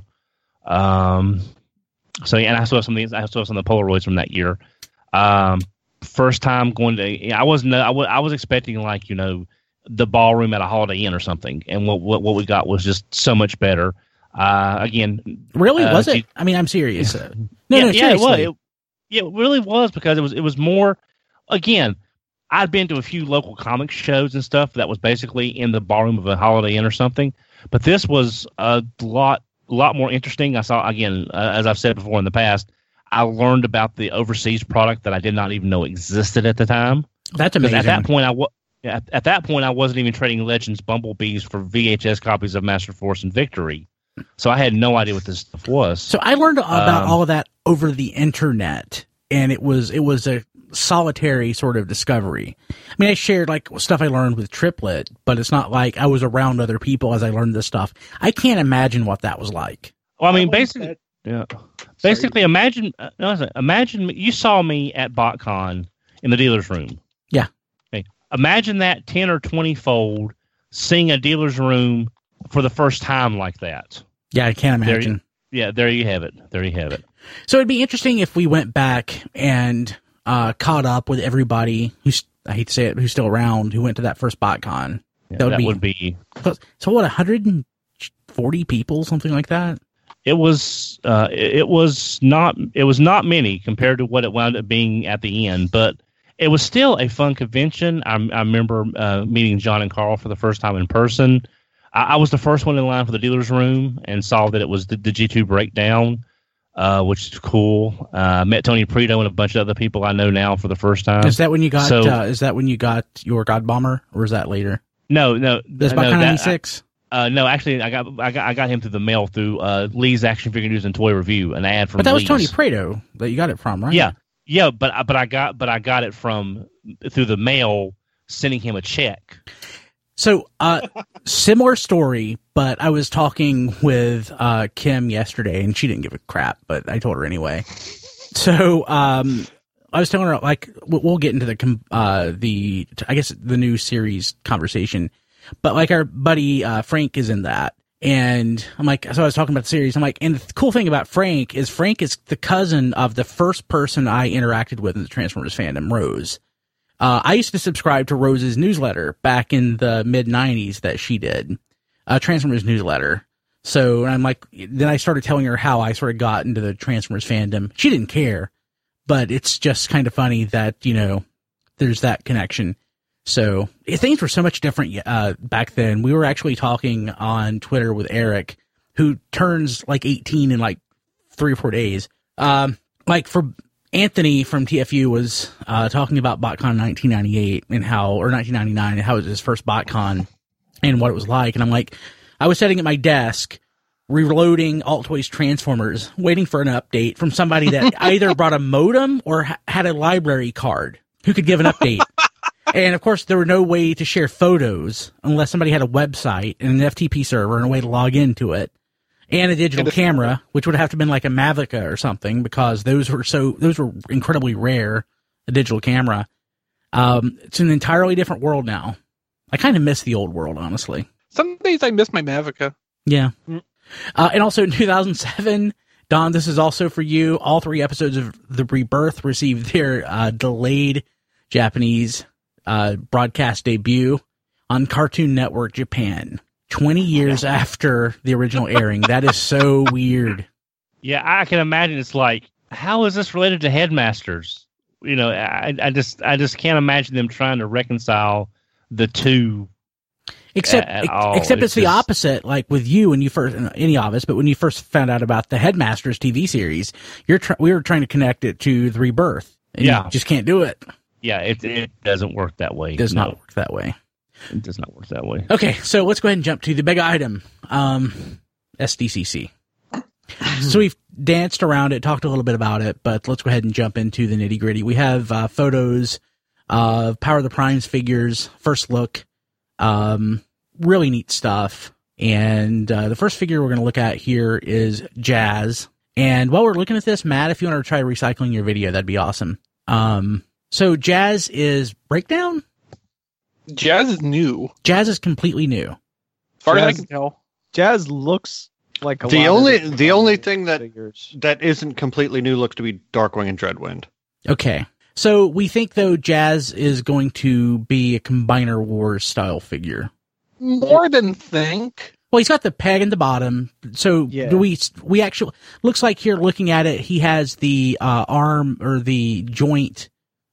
So yeah, and I saw some of the Polaroids from that year. First time going to, I was expecting the ballroom at a Holiday Inn or something, and what we got was just so much better. Again, really, was it? I mean, I'm serious. No, seriously. It really was, because it was more. Again, I'd been to a few local comic shows and stuff that was basically in the ballroom of a Holiday Inn or something, but this was a lot more interesting. I saw, again, as I've said before in the past, I learned about the overseas product that I did not even know existed at the time. That's amazing. At that point, I wasn't even trading Legends Bumblebees for VHS copies of Master Force and Victory. So I had no idea what this stuff was. So I learned about all of that over the internet, and it was a solitary sort of discovery. I mean, I shared stuff I learned with Triplet, but it's not like I was around other people as I learned this stuff. I can't imagine what that was like. Well, I mean, basically, imagine you saw me at BotCon in the dealer's room. Yeah. Okay. Imagine that 10 or 20 fold, seeing a dealer's room for the first time like that. Yeah, I can't imagine. There you have it. So it'd be interesting if we went back and caught up with everybody who's, I hate to say it, who's still around, who went to that first BotCon. Yeah, that would be. So what, 140 people, something like that? It was not many compared to what it wound up being at the end, but it was still a fun convention. I remember meeting John and Carl for the first time in person. I was the first one in line for the dealer's room and saw that it was the G2 breakdown, which is cool. Met Tony Prito and a bunch of other people I know now for the first time. Is that when you got? Is that when you got your God Bomber, or is that later? No. That's about 96. No, actually, I got him through the mail through Lee's Action Figure News and Toy Review, an ad from. But that Lee's. was Tony Prado that you got it from, right? Yeah, but I got it from through the mail, sending him a check. So, similar story, but I was talking with Kim yesterday, and she didn't give a crap, but I told her anyway. So, I was telling her, like, we'll get into the I guess the new series conversation, but like our buddy Frank is in that, and I'm like, so I was talking about the series. I'm like, and the cool thing about Frank is the cousin of the first person I interacted with in the Transformers fandom, Rose. I used to subscribe to Rose's newsletter back in the mid-90s that she did, Transformers newsletter. So I'm like, then I started telling her how I sort of got into the Transformers fandom. She didn't care, but it's just kind of funny that, there's that connection. So things were so much different back then. We were actually talking on Twitter with Eric, who turns like 18 in like 3 or 4 days. Like for Anthony from TFU was talking about BotCon 1998 or 1999 and how it was his first BotCon and what it was like. And I'm like, I was sitting at my desk reloading Altoids Transformers, waiting for an update from somebody that either brought a modem or had a library card who could give an update. And of course, there were no way to share photos unless somebody had a website and an FTP server and a way to log into it. And a digital camera, which would have to have been like a Mavica or something, because those were incredibly rare, a digital camera. It's an entirely different world now. I kind of miss the old world, honestly. Some days I miss my Mavica. Yeah. And also in 2007, Don, this is also for you. All 3 episodes of The Rebirth received their delayed Japanese broadcast debut on Cartoon Network Japan. 20 years after the original airing. That is so weird. Yeah, I can imagine. It's like, how is this related to Headmasters? I just can't imagine them trying to reconcile the two. Except it's the opposite. Like with you, when you first, any of us, but when you first found out about the Headmasters TV series, we were trying to connect it to The Rebirth. And you just can't do it. Yeah, it doesn't work that way. It does not work that way. It does not work that way. Okay, so let's go ahead and jump to the big item, SDCC. So we've danced around it, talked a little bit about it, but let's go ahead and jump into the nitty gritty. We have photos of Power of the Primes figures, first look, really neat stuff. And the first figure we're going to look at here is Jazz. And while we're looking at this, Matt, if you want to try recycling your video, that'd be awesome. So Jazz is Breakdown? Jazz is new. Jazz is completely new. As far as I can tell. Jazz looks like the only thing that isn't completely new looks to be Darkwing and Dreadwind. Okay. So we think, though, Jazz is going to be a Combiner Wars style figure. More than think. Well, he's got the peg in the bottom. So we actually, looks like here looking at it, he has the arm or the joint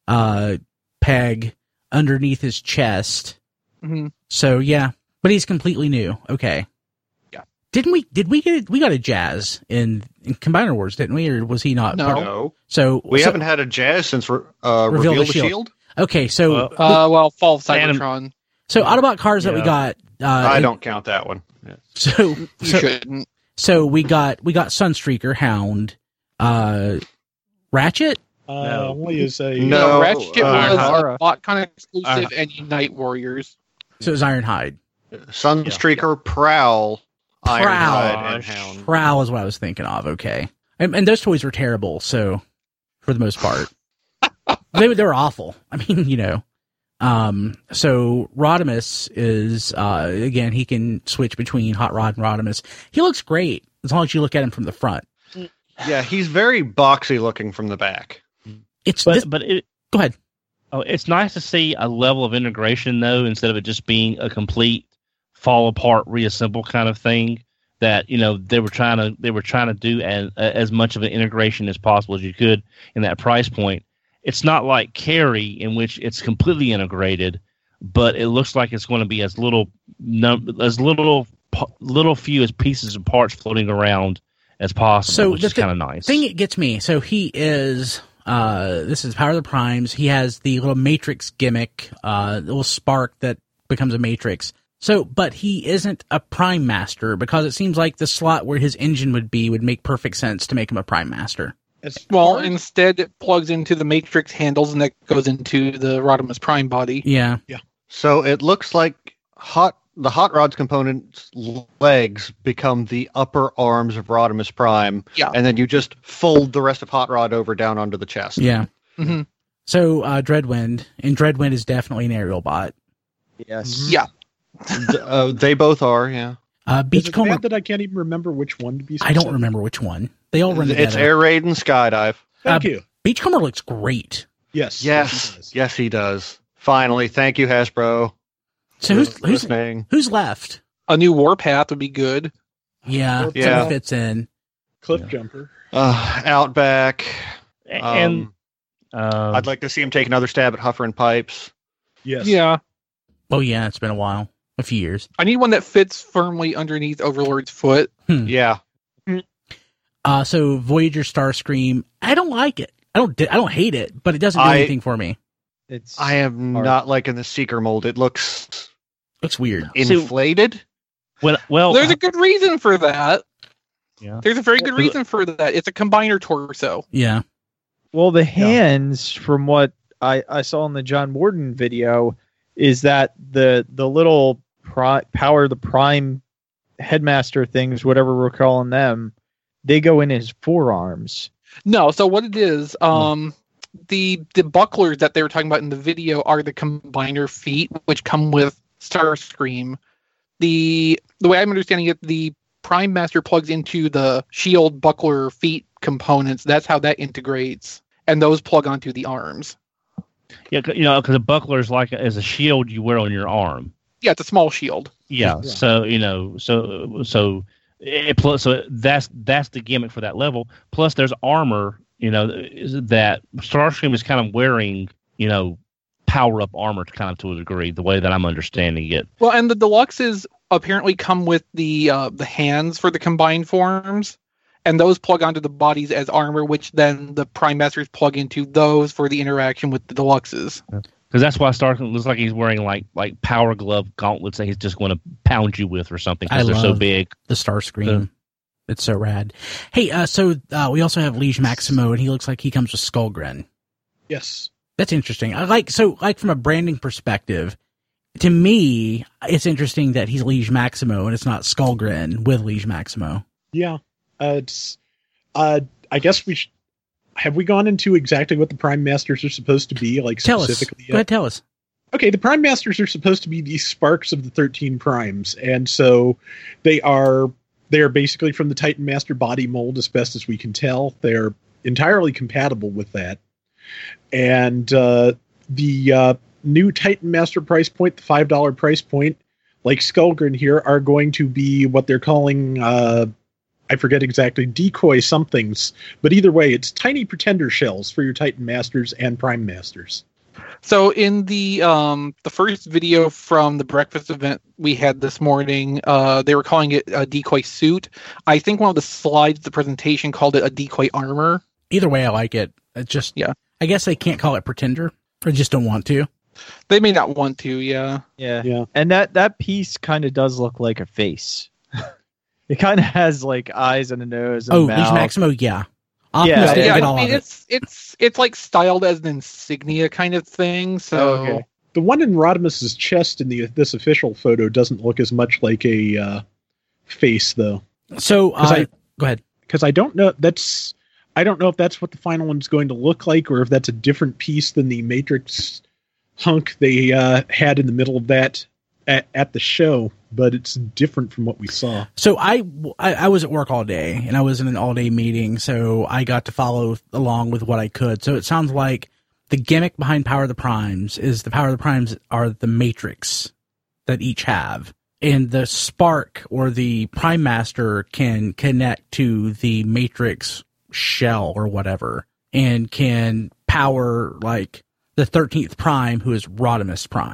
peg underneath his chest. Mm-hmm. So yeah, but he's completely new. Okay. Yeah. We got a Jazz in Combiner Wars, didn't we? Or was he not? No. So we haven't had a Jazz since Reveal the Shield. Okay. So, Fall of Cybertron. So Autobot cars that we got, I don't count that one. Yeah. So you shouldn't. So we got Sunstreaker, Hound, Ratchet. What do you say? No, Ratchet was a BotCon exclusive and Unite Warriors. So it was Ironhide. Sunstreaker, Prowl, Ironhide, and Hound. Prowl is what I was thinking of. Okay, and those toys were terrible. So for the most part, they were awful. I mean, So Rodimus is again, he can switch between Hot Rod and Rodimus. He looks great as long as you look at him from the front. Yeah, he's very boxy looking from the back. Go ahead. Oh, it's nice to see a level of integration though, instead of it just being a complete fall apart, reassemble kind of thing. That they were trying to do as much of an integration as possible as you could in that price point. It's not like Carrie, in which it's completely integrated, but it looks like it's going to be as little few as pieces and parts floating around as possible, So which is kind of nice. Thing it gets me. So he is. This is Power of the Primes. He has the little Matrix gimmick, little spark that becomes a Matrix. So, but he isn't a Prime Master because it seems like the slot where his engine would be would make perfect sense to make him a Prime Master. Well, instead it plugs into the Matrix handles and that goes into the Rodimus Prime body. Yeah. So it looks like the Hot Rod's component's legs become the upper arms of Rodimus Prime. Yeah. And then you just fold the rest of Hot Rod over down onto the chest. Yeah. Mm-hmm. So Dreadwind, and Dreadwind is definitely an aerial bot. Yes. Yeah. They both are, yeah. Is it Beachcomber. bad that I can't even remember which one to be I specific? don't remember which one. They all run together. It's Air Raid and Skydive. Thank you. Beachcomber looks great. Yes. Yes, he does. Finally, thank you, Hasbro. So who's listening? who's left? A new Warpath would be good. Yeah, Yeah. someone fits in. Cliff Jumper. Outback. And I'd like to see him take another stab at Huffer and Pipes. Yes. Yeah. Oh yeah, it's been a while, a few years. I need one that fits firmly underneath Overlord's foot. Yeah. So Voyager Starscream, I don't like it. I don't hate it, but it doesn't do anything for me. I am not liking the Seeker mold. It looks weird. Inflated. Well, there's a good reason for that. Yeah. There's a very good reason for that. It's a combiner torso. Yeah. Well, the hands, from what I saw in the John Warden video, is that the little Power the Prime headmaster things, whatever we're calling them, they go in his forearms. No, so what it is, the bucklers that they were talking about in the video are the combiner feet, which come with Starscream. The way I'm understanding it, the Prime Master plugs into the shield buckler feet components. That's how that integrates, and those plug onto the arms. Yeah, because a buckler is like as a shield you wear on your arm. Yeah, it's a small shield. Yeah. So that's the gimmick for that level. Plus, there's armor. That Starscream is kind of wearing. Power up armor to a degree, the way that I'm understanding it. Well, and the deluxes apparently come with the hands for the combined forms, and those plug onto the bodies as armor, which then the Prime Masters plug into those for the interaction with the deluxes. Because that's why Starscream looks like he's wearing like power glove gauntlets that he's just going to pound you with or something because they're so big. The Starscream. It's so rad. Hey, so we also have Liege Maximo, and he looks like he comes with Skullgrin. Yes. That's interesting. I from a branding perspective, to me, it's interesting that he's Liege Maximo and it's not Skullgrin with Liege Maximo. Yeah. I guess have we gone into exactly what the Prime Masters are supposed to be? Specifically? Go ahead, tell us. Okay, the Prime Masters are supposed to be the sparks of the 13 Primes, and so they are basically from the Titan Master body mold, as best as we can tell. They're entirely compatible with that. And the new Titan Master price point, the $5 price point, like Skullgrin here, are going to be what they're calling, I forget exactly, decoy somethings. But either way, it's tiny pretender shells for your Titan Masters and Prime Masters. So in the first video from the breakfast event we had this morning, they were calling it a decoy suit. I think one of the slides of the presentation called it a decoy armor. Either way, I like it. It's just, I guess they can't call it pretender, or just don't want to. They may not want to, yeah. And that piece kind of does look like a face. It kind of has like eyes and a nose and a mouth. Liege Maximo, yeah. I mean, it's like styled as an insignia kind of thing. So the one in Rodimus's chest in this official photo doesn't look as much like a face, though. So go ahead, because I don't know. I don't know if that's what the final one's going to look like, or if that's a different piece than the Matrix hunk they had in the middle of that at the show. But it's different from what we saw. So I was at work all day, and I was in an all-day meeting, so I got to follow along with what I could. So it sounds like the gimmick behind Power of the Primes is the Power of the Primes are the Matrix that each have. And the Spark, or the Prime Master, can connect to the Matrix shell or whatever, and can power, like, the 13th Prime, who is Rodimus Prime.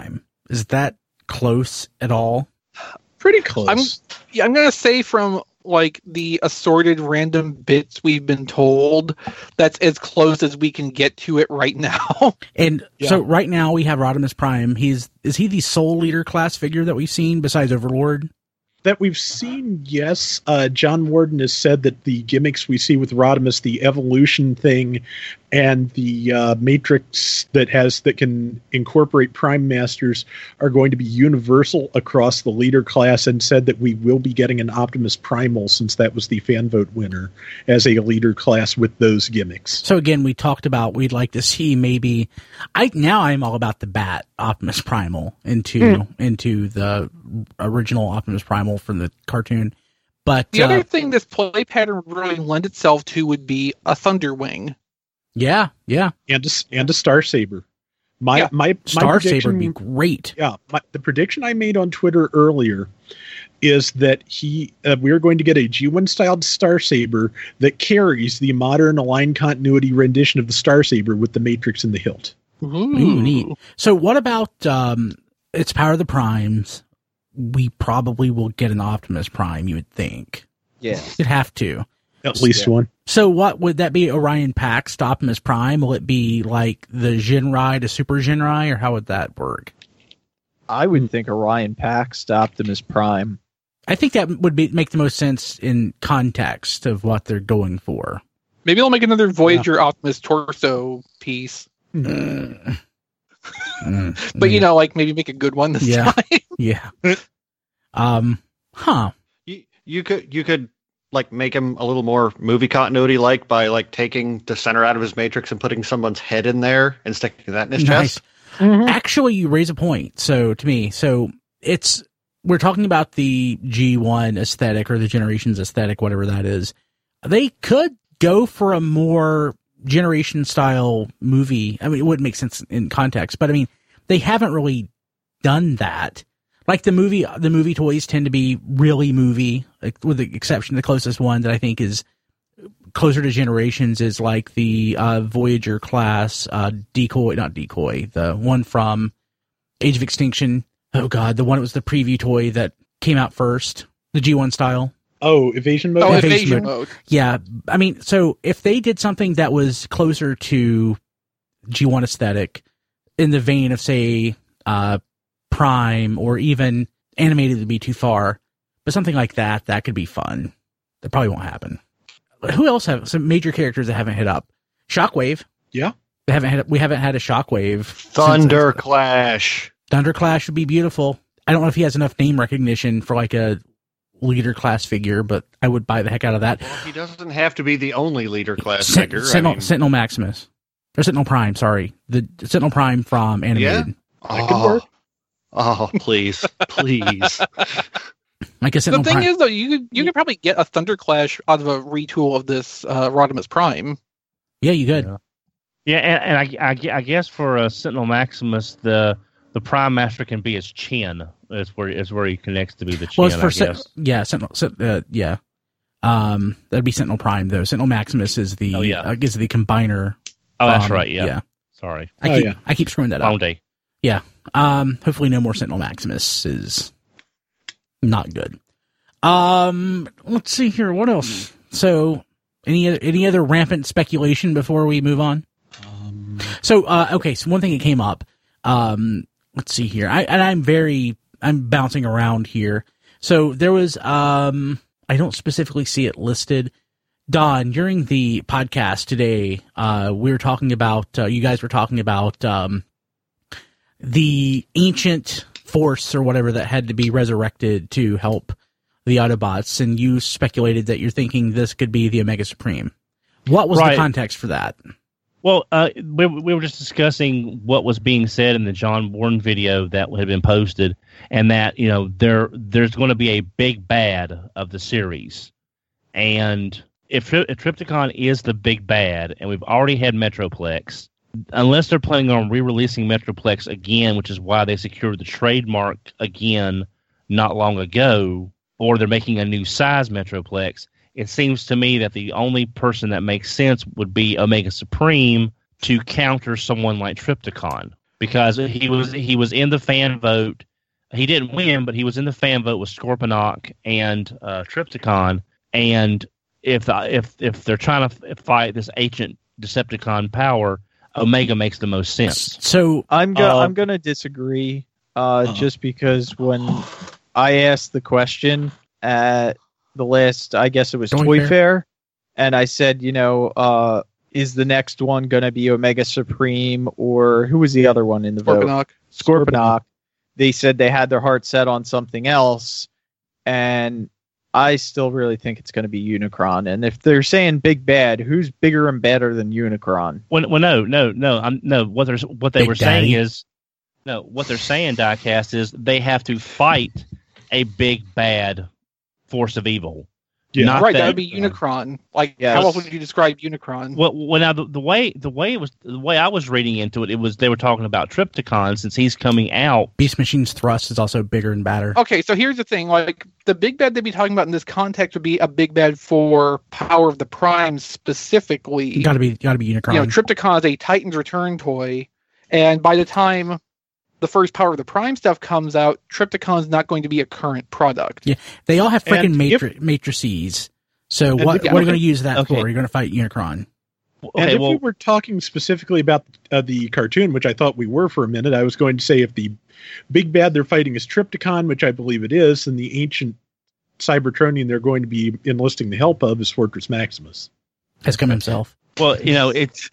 Is that close at all? Pretty close. I'm gonna say from like the assorted random bits we've been told, that's as close as we can get to it right now. And so right now we have Rodimus Prime. Is he the sole leader class figure that we've seen besides Overlord? That we've seen, yes. John Warden has said that the gimmicks we see with Rodimus, the evolution thing, and the matrix that can incorporate Prime Masters are going to be universal across the leader class, and said that we will be getting an Optimus Primal, since that was the fan vote winner, as a leader class with those gimmicks. So again, we talked about we'd like to see maybe. I'm all about the Bat Optimus Primal into the original Optimus Primal from the cartoon. But the other thing this play pattern would really lend itself to would be a Thunderwing. Yeah. And a Star Saber. My Star Saber would be great. Yeah, the prediction I made on Twitter earlier is that we're going to get a G1 styled Star Saber that carries the modern aligned continuity rendition of the Star Saber with the Matrix in the hilt. Ooh, neat. So what about its Power of the Primes? We probably will get an Optimus Prime, you would think. Yeah. You'd have to. At least one. So what would that be? Orion Pax to Optimus Prime? Will it be like the Jinrai to Super Jinrai, or how would that work? I would think Orion Pax to Optimus Prime. I think that would make the most sense in context of what they're going for. Maybe they'll make another Voyager Optimus torso piece. But maybe make a good one this time. Yeah. You could like make him a little more movie continuity like by like taking the center out of his matrix and putting someone's head in there and sticking that in his chest. Mm-hmm. Actually, you raise a point. So to me, we're talking about the G1 aesthetic or the Generations aesthetic, whatever that is. They could go for a more Generation style movie. I mean, it wouldn't make sense in context, but I mean, they haven't really done that. Like the movie toys tend to be really movie, like, with the exception, the closest one that I think is closer to Generations is like the Voyager class the one from Age of Extinction. Oh God, the one that was the preview toy that came out first, the G1 style. Oh, Evasion Mode? Oh, Evasion Mode. Yeah, I mean, so if they did something that was closer to G1 aesthetic, in the vein of, say, Prime, or even animated would be too far, but something like that could be fun. That probably won't happen. But who else have some major characters that haven't hit up? Shockwave. Yeah. We haven't had a Shockwave. Thunderclash. Thunderclash would be beautiful. I don't know if he has enough name recognition for like a leader class figure, but I would buy the heck out of that. Well, he doesn't have to be the only leader class figure. Sentinel Maximus. Or Sentinel Prime, sorry. The Sentinel Prime from Animated. Yeah. That could work. Oh, please. Please. Like a Sentinel The thing Prime. is, though, you could probably get a Thunderclash out of a retool of this Rodimus Prime. Yeah, you could. Yeah, and I guess for Sentinel Maximus, the Prime Master can be his chin. Is where he connects to be the chin. Well, Sentinel. That'd be Sentinel Prime though. Sentinel Maximus is the is the combiner. Oh, that's right. Yeah. Sorry. I keep screwing that up. Long day. Yeah. Hopefully, no more Sentinel Maximus is not good. Let's see here. What else? So, any other rampant speculation before we move on? So one thing that came up. Let's see here. I'm bouncing around here. So there was, I don't specifically see it listed. Don, during the podcast today, we were talking about, you guys were talking about, the ancient force or whatever that had to be resurrected to help the Autobots. And you speculated that you're thinking this could be the Omega Supreme. What was the context for that? Well, we were just discussing what was being said in the John Warren video that had been posted, and that there's going to be a big bad of the series, and if Trypticon is the big bad, and we've already had Metroplex, unless they're planning on re-releasing Metroplex again, which is why they secured the trademark again not long ago, or they're making a new size Metroplex. It seems to me that the only person that makes sense would be Omega Supreme to counter someone like Trypticon. because he was in the fan vote. He didn't win, but he was in the fan vote with Scorponok and Trypticon. And if they're trying to fight this ancient Decepticon power, Omega makes the most sense. So I'm gonna disagree. Just because when I asked the question at the last, I guess it was Toy Fair, and I said, is the next one gonna be Omega Supreme, or who was the other one in the vote? Scorponok. They said they had their heart set on something else, and I still really think it's going to be Unicron. And if they're saying big bad, who's bigger and better than Unicron? No. What they were saying is, what they're saying, Diecast, is they have to fight a big bad force of evil. Yeah, right. That would be Unicron. How else would you describe Unicron? Well, now the way I was reading into it, they were talking about Trypticon since he's coming out. Beast Machine's thrust is also bigger and badder. Okay, so here's the thing: the big bad they'd be talking about in this context would be a big bad for Power of the Primes specifically. Got to be Unicron. Trypticon is a Titan's Return toy, and by the time the first Power of the Prime stuff comes out, Trypticon's not going to be a current product. Yeah, they all have freaking matrices. So what are you going to use that for? You're going to fight Unicron. And if we were talking specifically about the cartoon, which I thought we were for a minute, I was going to say if the big bad they're fighting is Trypticon, which I believe it is, and the ancient Cybertronian they're going to be enlisting the help of is Fortress Maximus. Has come himself. Well, it's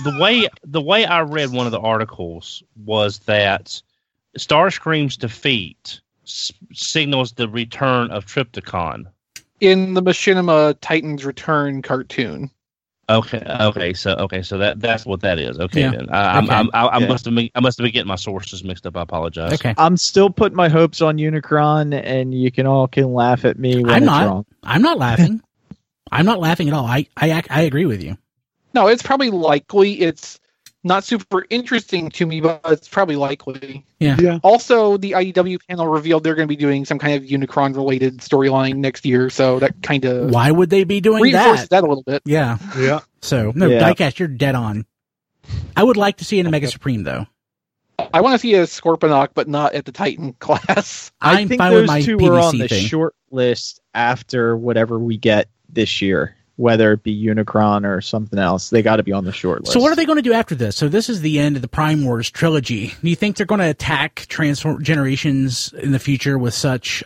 the way I read one of the articles was that Starscream's defeat signals the return of Trypticon in the Machinima Titan's Return cartoon. Okay, so that's what that is. Okay, yeah. Then I must have been getting my sources mixed up. I apologize. Okay, I'm still putting my hopes on Unicron, and you can laugh at me when it's wrong. I'm not laughing. I'm not laughing at all. I agree with you. No, it's probably likely. It's not super interesting to me, but it's probably likely. Yeah. Also, the IDW panel revealed they're going to be doing some kind of Unicron-related storyline next year, so that kind of... Why would they be doing reinforces that a little bit. Yeah. Yeah. So, Diecast, you're dead on. I would like to see an Omega Supreme, though. I want to see a Scorponok, but not at the Titan class. I think those two were on the short list after whatever we get this year. Whether it be Unicron or something else, they got to be on the short list. So what are they going to do after this? So this is the end of the Prime Wars trilogy. Do you think they're going to attack Transform Generations in the future with such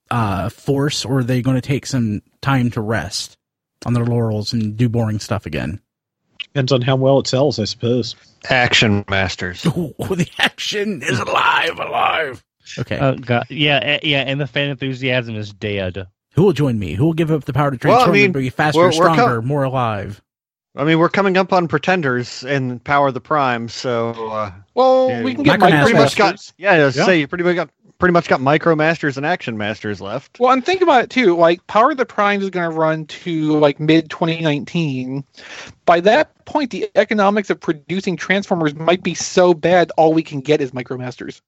force, or are they going to take some time to rest on their laurels and do boring stuff again? Depends on how well it sells, I suppose. Action Masters. Ooh, the action is alive. Okay. And the fan enthusiasm is dead. Who will join me? Who will give up the power to transform and be faster, stronger, more alive? I mean, we're coming up on Pretenders and Power of the Prime, so... we can get pretty much got... you pretty much got Micro Masters and Action Masters left. Well, and think about it, too. Power of the Prime is going to run to, mid-2019. By that point, the economics of producing Transformers might be so bad, all we can get is Micro Masters.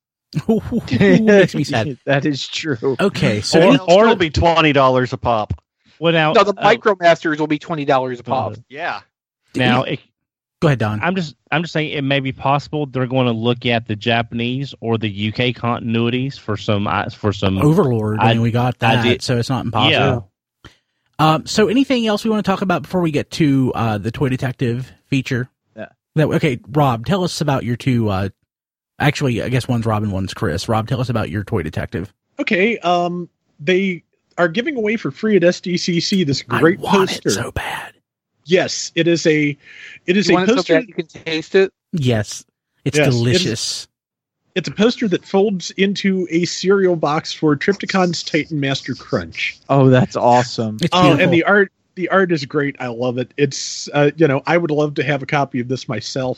Makes me sad. That is true. Okay, so or it'll be $20 a pop. Well, now the MicroMasters will be $20 a pop. Yeah. Now, go ahead, Don. I'm just saying it may be possible they're going to look at the Japanese or the UK continuities for some Overlord. We got that, so it's not impossible. Yeah. So anything else we want to talk about before we get to the Toy Detective feature? Yeah. Okay, Rob, tell us about your two. Actually, I guess one's Rob and one's Chris. Rob, tell us about your Toy Detective. Okay, they are giving away for free at SDCC this great poster. It so bad. Yes, it is a poster. So bad you can taste it. Yes, it's delicious. It's a poster that folds into a cereal box for Trypticon's Titan Master Crunch. Oh, that's awesome! And the art is great. I love it. It's I would love to have a copy of this myself.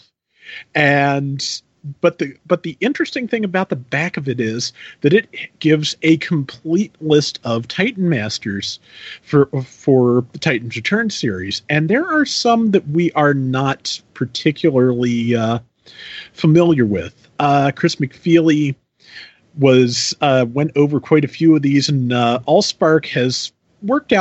But the interesting thing about the back of it is that it gives a complete list of Titan Masters for the Titans Return series, and there are some that we are not particularly familiar with. Chris McFeely went over quite a few of these, and Allspark has worked out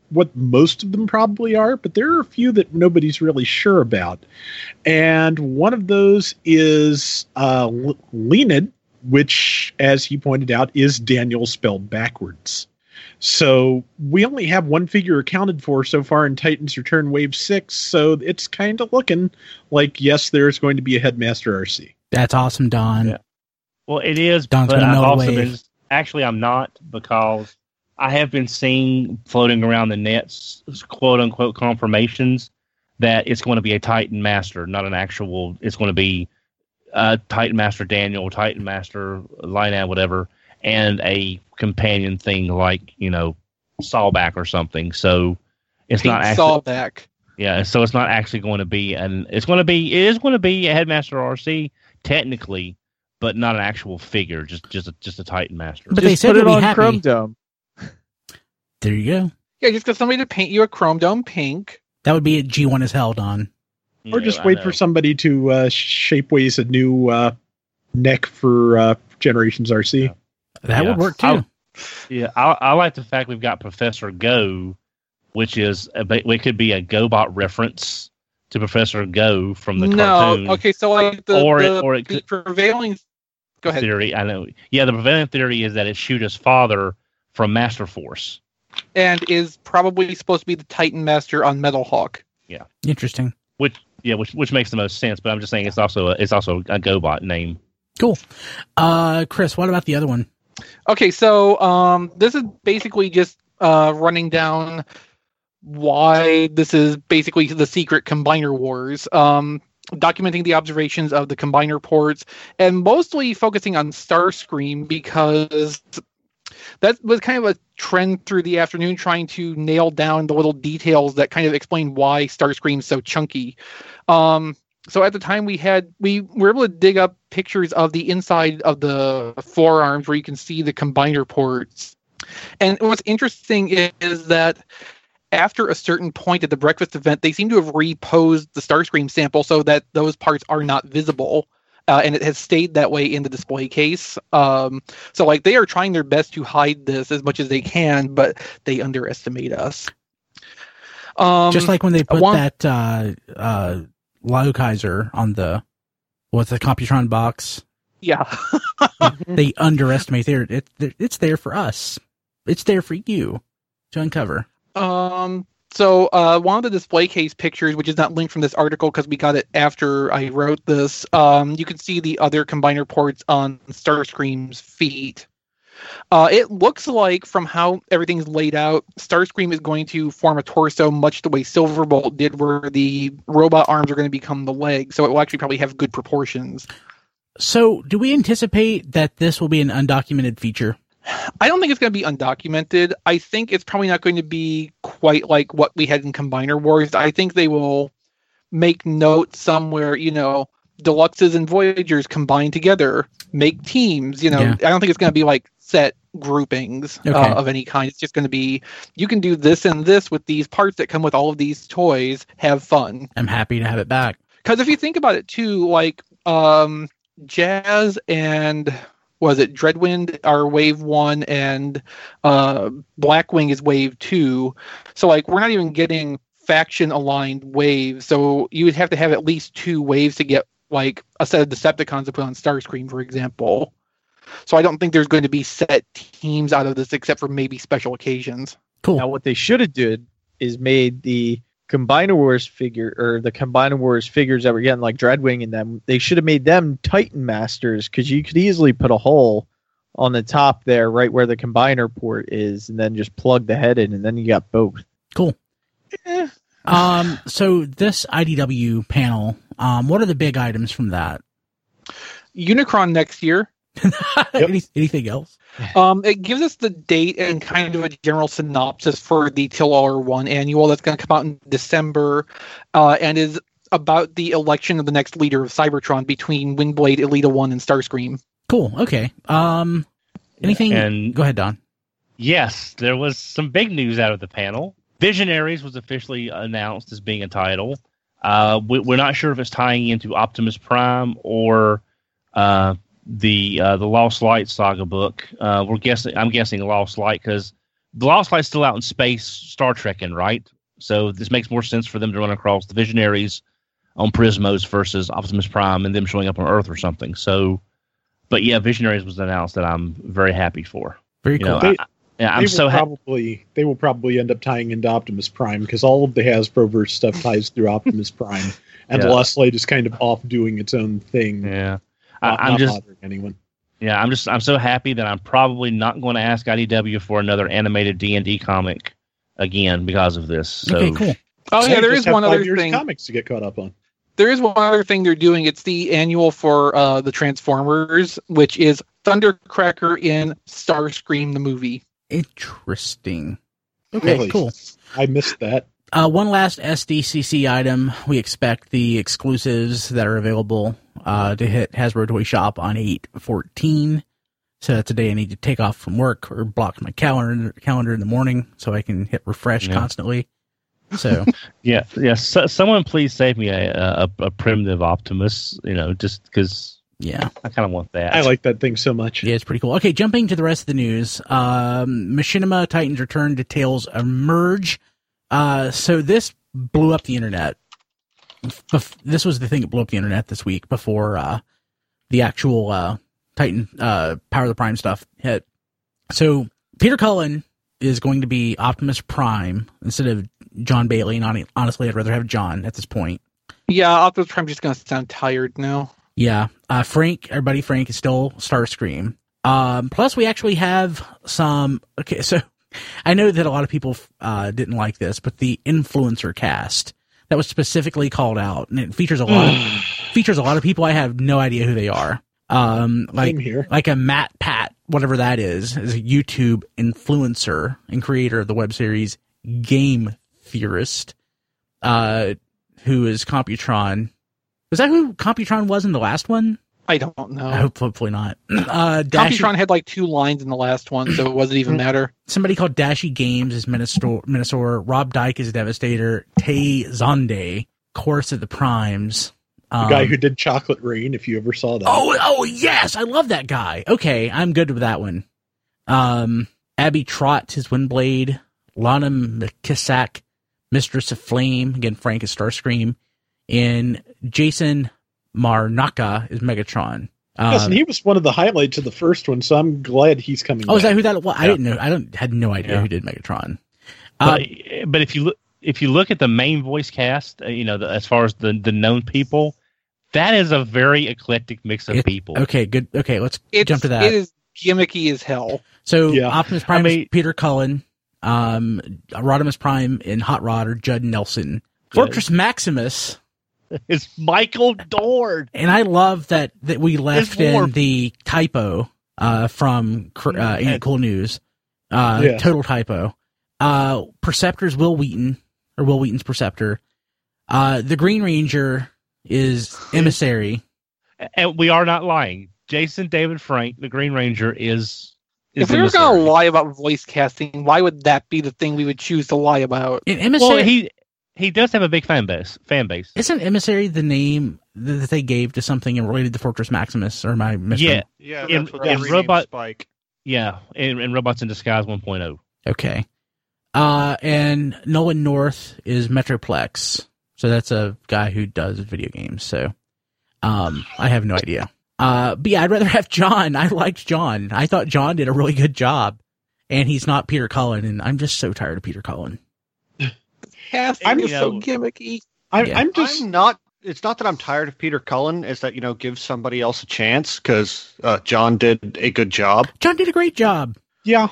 what most of them probably are, but there are a few that nobody's really sure about. And one of those is Leonid, which, as he pointed out, is Daniel spelled backwards. So we only have one figure accounted for so far in Titans Return Wave 6, so it's kind of looking like, yes, there's going to be a Headmaster RC. That's awesome, Don. Yeah. Well, it is, Don's but gonna I've melt also away. been... Actually, I'm not, because I have been seeing floating around the nets, quote-unquote, confirmations that it's going to be a Titan Master, not an actual... It's going to be Titan Master Daniel, Titan Master Lionel, whatever, and a companion thing like, Sawback or something. So it's Pink not actually... Sawback. Yeah, so it's not actually going to be... It is going to be a Headmaster RC, technically, but not an actual figure, just a Titan Master. But they Just said put it they'll be on happy. Chrome Dome. There you go. Yeah, just get somebody to paint you a Chrome Dome pink. That would be a G1 as hell, Don. Or just wait for somebody to shapeways a new neck for Generations RC. That Yeah. would work too. I like the fact we've got Professor Go, which is it could be a GoBot reference to Professor Go from the cartoon. Okay, so like Or it the could- prevailing. Go ahead. Theory. I know. Yeah, the prevailing theory is that it's Shoota's father from Master Force. And is probably supposed to be the Titan Master on Metal Hawk. Interesting. Which makes the most sense. But I'm just saying it's also a GoBot name. Cool. Chris, what about the other one? Okay, so this is basically just running down why this is basically the secret Combiner Wars. Documenting the observations of the Combiner ports, and mostly focusing on Starscream, because that was kind of a trend through the afternoon, trying to nail down the little details that kind of explain why Starscream's so chunky. So at the time we were able to dig up pictures of the inside of the forearms where you can see the Combiner ports. And what's interesting is that after a certain point at the breakfast event, they seem to have reposed the Starscream sample so that those parts are not visible. And it has stayed that way in the display case. So like they are trying their best to hide this as much as they can, but they underestimate us. Just like when they put that Laukaiser on the Computron box. Yeah. They underestimate it's there for us. It's there for you to uncover. So one of the display case pictures, which is not linked from this article because we got it after I wrote this, you can see the other Combiner ports on Starscream's feet. It looks like, from how everything's laid out, Starscream is going to form a torso much the way Silverbolt did, where the robot arms are going to become the legs, so it will actually probably have good proportions. So, do we anticipate that this will be an undocumented feature? I don't think it's going to be undocumented. I think it's probably not going to be quite like what we had in Combiner Wars. I think they will make note somewhere, Deluxes and Voyagers combined together, make teams, Yeah. I don't think it's going to be like set groupings of any kind. It's just going to be, you can do this and this with these parts that come with all of these toys. Have fun. I'm happy to have it back. Because if you think about it too, like Jazz and Dreadwind are Wave 1 and Blackwing is Wave 2. So like we're not even getting faction aligned waves. So you would have to have at least 2 waves to get like a set of Decepticons to put on Starscream, for example. So I don't think there's going to be set teams out of this except for maybe special occasions. Cool. Now, what they should have did is made the Combiner Wars figure, or the Combiner Wars figures that we're getting, like Dreadwing and them, they should have made them Titan Masters, because you could easily put a hole on the top there, right where the Combiner port is, and then just plug the head in, and then you got both. Cool. So this IDW panel, what are the big items from that? Unicron next year. Anything else? It gives us the date and kind of a general synopsis for the Till 1 annual that's going to come out in December, and is about the election of the next leader of Cybertron between Windblade, Elita 1, and Starscream. Cool. Okay. Anything? And go ahead, Don. Yes, there was some big news out of the panel. Visionaries was officially announced as being a title. We're not sure if it's tying into Optimus Prime or the Lost Light saga book. I'm guessing Lost Light, because the Lost Light's still out in space, Star Trekking, right? So this makes more sense for them to run across the Visionaries on Prismos versus Optimus Prime and them showing up on Earth or something. So, but yeah, Visionaries was announced that I'm very happy for. Very cool. I'm so happy. They will probably end up tying into Optimus Prime because all of the Hasbroverse stuff ties through Optimus Prime, and the Lost Light is kind of off doing its own thing. Yeah, I'm just bothering anyone. Yeah, I'm so happy that I'm probably not going to ask IDW for another animated D&D comic again because of this. So. Okay, cool. Oh yeah, there is one other thing. thing. Comics to get caught up on. There is one other thing they're doing. It's the annual for the Transformers, which is Thundercracker in Starscream the movie. Interesting. Okay, Really? cool. I missed that. One last SDCC item. We expect the exclusives that are available to hit Hasbro Toy Shop on 8/14. So that's a day I need to take off from work or block my calendar in the morning so I can hit refresh constantly. So yeah. So, someone please save me a primitive Optimus. Just because. Yeah, I kind of want that. I like that thing so much. Yeah, it's pretty cool. Okay, jumping to the rest of the news. Machinima Titans Return details emerge. So this blew up the internet. This was the thing that blew up the internet this week before the actual Titan Power of the Prime stuff hit. So Peter Cullen is going to be Optimus Prime instead of John Bailey, and honestly, I'd rather have John at this point. Yeah, Optimus Prime's just going to sound tired now. Yeah, Frank is still Starscream. Plus, we actually have some. Okay, so I know that a lot of people didn't like this, but the influencer cast that was specifically called out, and it features a lot of people. I have no idea who they are. Same here. Like a Matt Pat, whatever that is a YouTube influencer and creator of the web series Game Theorist, who is Computron. Was that who Computron was in the last one? I don't know. Hopefully not. Computron had like 2 lines in the last one, so it wasn't even matter. Somebody called Dashy Games is Minosaur. Rob Dyke is Devastator. Tay Zonde, Chorus of the Primes. The guy who did Chocolate Rain, if you ever saw that. Oh yes, I love that guy. Okay, I'm good with that one. Abby Trott is Windblade. Lana McKissack, Mistress of Flame. Again, Frank is Starscream. And Jason Marnaka is Megatron. Yes, and he was one of the highlights of the first one, so I'm glad he's coming back. Is that who that was? I didn't know. Had no idea who did Megatron. But if you look at the main voice cast, as far as the known people, that is a very eclectic mix of people. Okay, good. Okay, let's jump to that. It is gimmicky as hell. So Optimus Prime is Peter Cullen. Rodimus Prime and Hot Rod are Judd Nelson. Fortress Maximus is Michael Dorn. And I love that we left in the typo from Ain't Cool News. Total typo. Perceptor's Will Wheaton, or Will Wheaton's Perceptor. The Green Ranger is Emissary. And we are not lying. Jason David Frank, the Green Ranger, is if we were going to lie about voice casting, why would that be the thing we would choose to lie about? Emissary, well, he does have a big fan base. Isn't Emissary the name that they gave to something related to Fortress Maximus? Or am I missing? Yeah. In Robot Spike. Yeah, in Robots in Disguise 1.0. Okay. And Nolan North is Metroplex. So that's a guy who does video games. So I have no idea. But yeah, I'd rather have John. I liked John. I thought John did a really good job. And he's not Peter Cullen, and I'm just so tired of Peter Cullen. I'm just so gimmicky. I'm not. It's not that I'm tired of Peter Cullen. It's that give somebody else a chance because John did a good job. John did a great job. Yeah,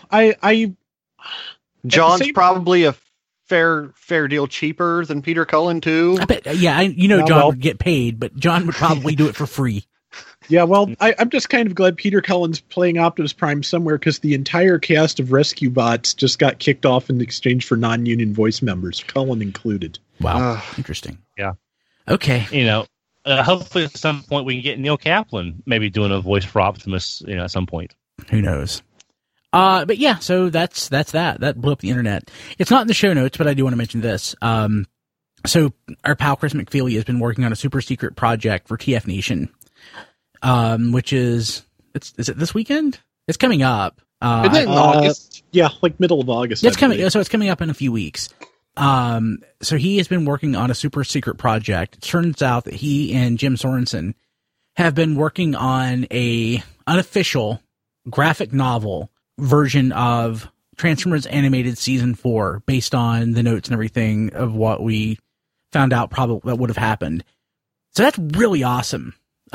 John's probably a fair deal cheaper than Peter Cullen too. I bet. Yeah, John would get paid, but John would probably do it for free. Yeah, well, I'm just kind of glad Peter Cullen's playing Optimus Prime somewhere because the entire cast of Rescue Bots just got kicked off in exchange for non-union voice members, Cullen included. Wow, interesting. Yeah. Okay. Hopefully at some point we can get Neil Kaplan maybe doing a voice for Optimus, at some point. Who knows? But yeah, so that's that. That blew up the internet. It's not in the show notes, but I do want to mention this. So our pal Chris McFeely has been working on a super secret project for TF Nation. Which is it this weekend? It's coming up. Isn't it in August? Yeah, like middle of August. It's I coming. believe. So it's coming up in a few weeks. So he has been working on a super secret project. It turns out that he and Jim Sorensen have been working on a unofficial graphic novel version of Transformers Animated Season 4 based on the notes and everything of what we found out probably that would have happened. So that's really awesome.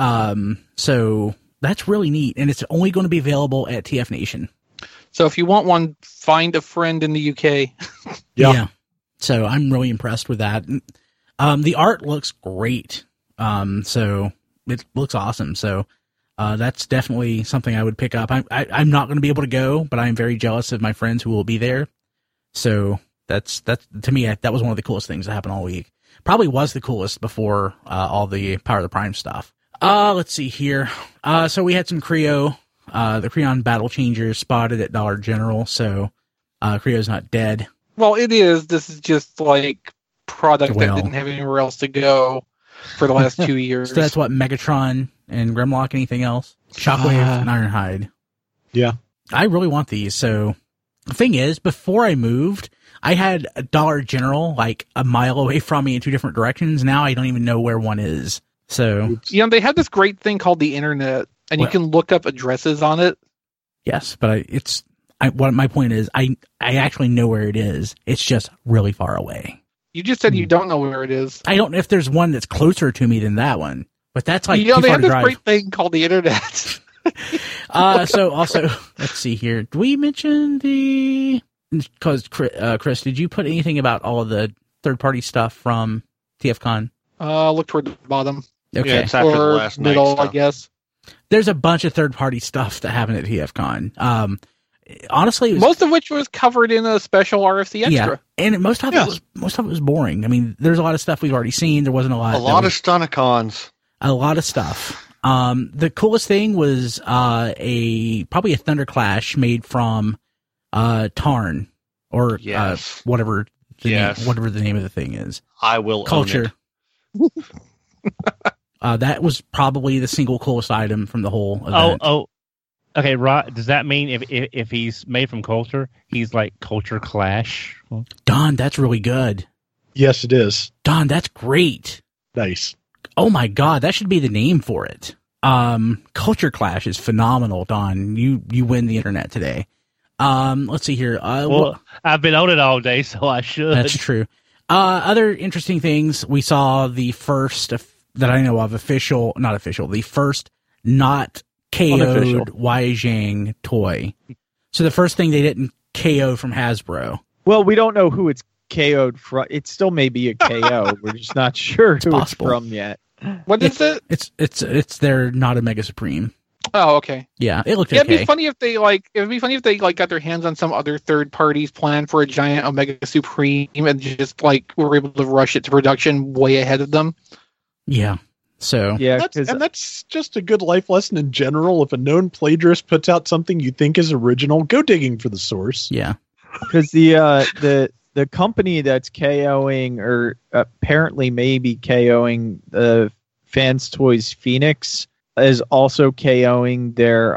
So that's really neat, and it's only going to be available at TF Nation. So if you want one, find a friend in the UK. Yeah. So I'm really impressed with that. The art looks great. So it looks awesome. So that's definitely something I would pick up. I'm not going to be able to go, but I'm very jealous of my friends who will be there. So that's to me, that was one of the coolest things that happened all week. Probably was the coolest before all the Power of the Prime stuff. Let's see here. So we had some Creo, the Creon Battle Changers spotted at Dollar General. So Creo's not dead. Well, it is. This is just like product Well. that didn't have anywhere else to go for the last 2 years. So that's what, Megatron and Grimlock, anything else? Shockwave and Ironhide. Yeah. I really want these. So the thing is, before I moved, I had a Dollar General like a mile away from me in two different directions. Now I don't even know where one is. So They had this great thing called the internet, and you can look up addresses on it. yes, but what my point is, I actually know where it is. It's just really far away. You just said you don't know where it is. I don't know if there's one that's closer to me than that one, but that's like too they far had to this drive. great thing called the internet. So also, let's see here. Do we mention because Chris, did you put anything about all of the third-party stuff from TFCon? Look toward the bottom. Okay. Yeah, it's after the Or last night middle, I stuff. guess. There's a bunch of third-party stuff that happened at TFCon. Honestly, it was, Most of which was covered in a special RFC extra. yeah, and most of it was boring. I mean, there's a lot of stuff we've already seen. There wasn't a lot. A lot of Stunticons. A lot of stuff. The coolest thing was probably a Thunderclash made from Tarn or Yes. whatever Yes. whatever the name of the thing is. I will Culture. own it. That was probably the single coolest item from the whole event. Okay, Rod, does that mean if he's made from Culture, he's like Culture Clash? Don, that's really good. Yes, it is. Don, that's great. Nice. Oh my God, that should be the name for it. Culture Clash is phenomenal, Don. You win the internet today. Let's see here. Well, I've been on it all day, so I should. That's true. Other interesting things, we saw the first that I know of the first not KO'd Unofficial. Wai Zhang toy. So the first thing they didn't KO from Hasbro. Well, we don't know who it's KO'd from. It still may be a KO. We're just not sure who possible. it's from yet. What is it? It's their not a Mega Supreme. Oh, okay. Yeah, it looked Yeah, it'd okay. be funny if they got their hands on some other third party's plan for a giant Omega Supreme and just were able to rush it to production way ahead of them. Yeah. So Yeah, That's just a good life lesson in general. If a known plagiarist puts out something you think is original, go digging for the source. yeah. because the company that's KOing or apparently maybe KOing the Fans Toys Phoenix is also KOing their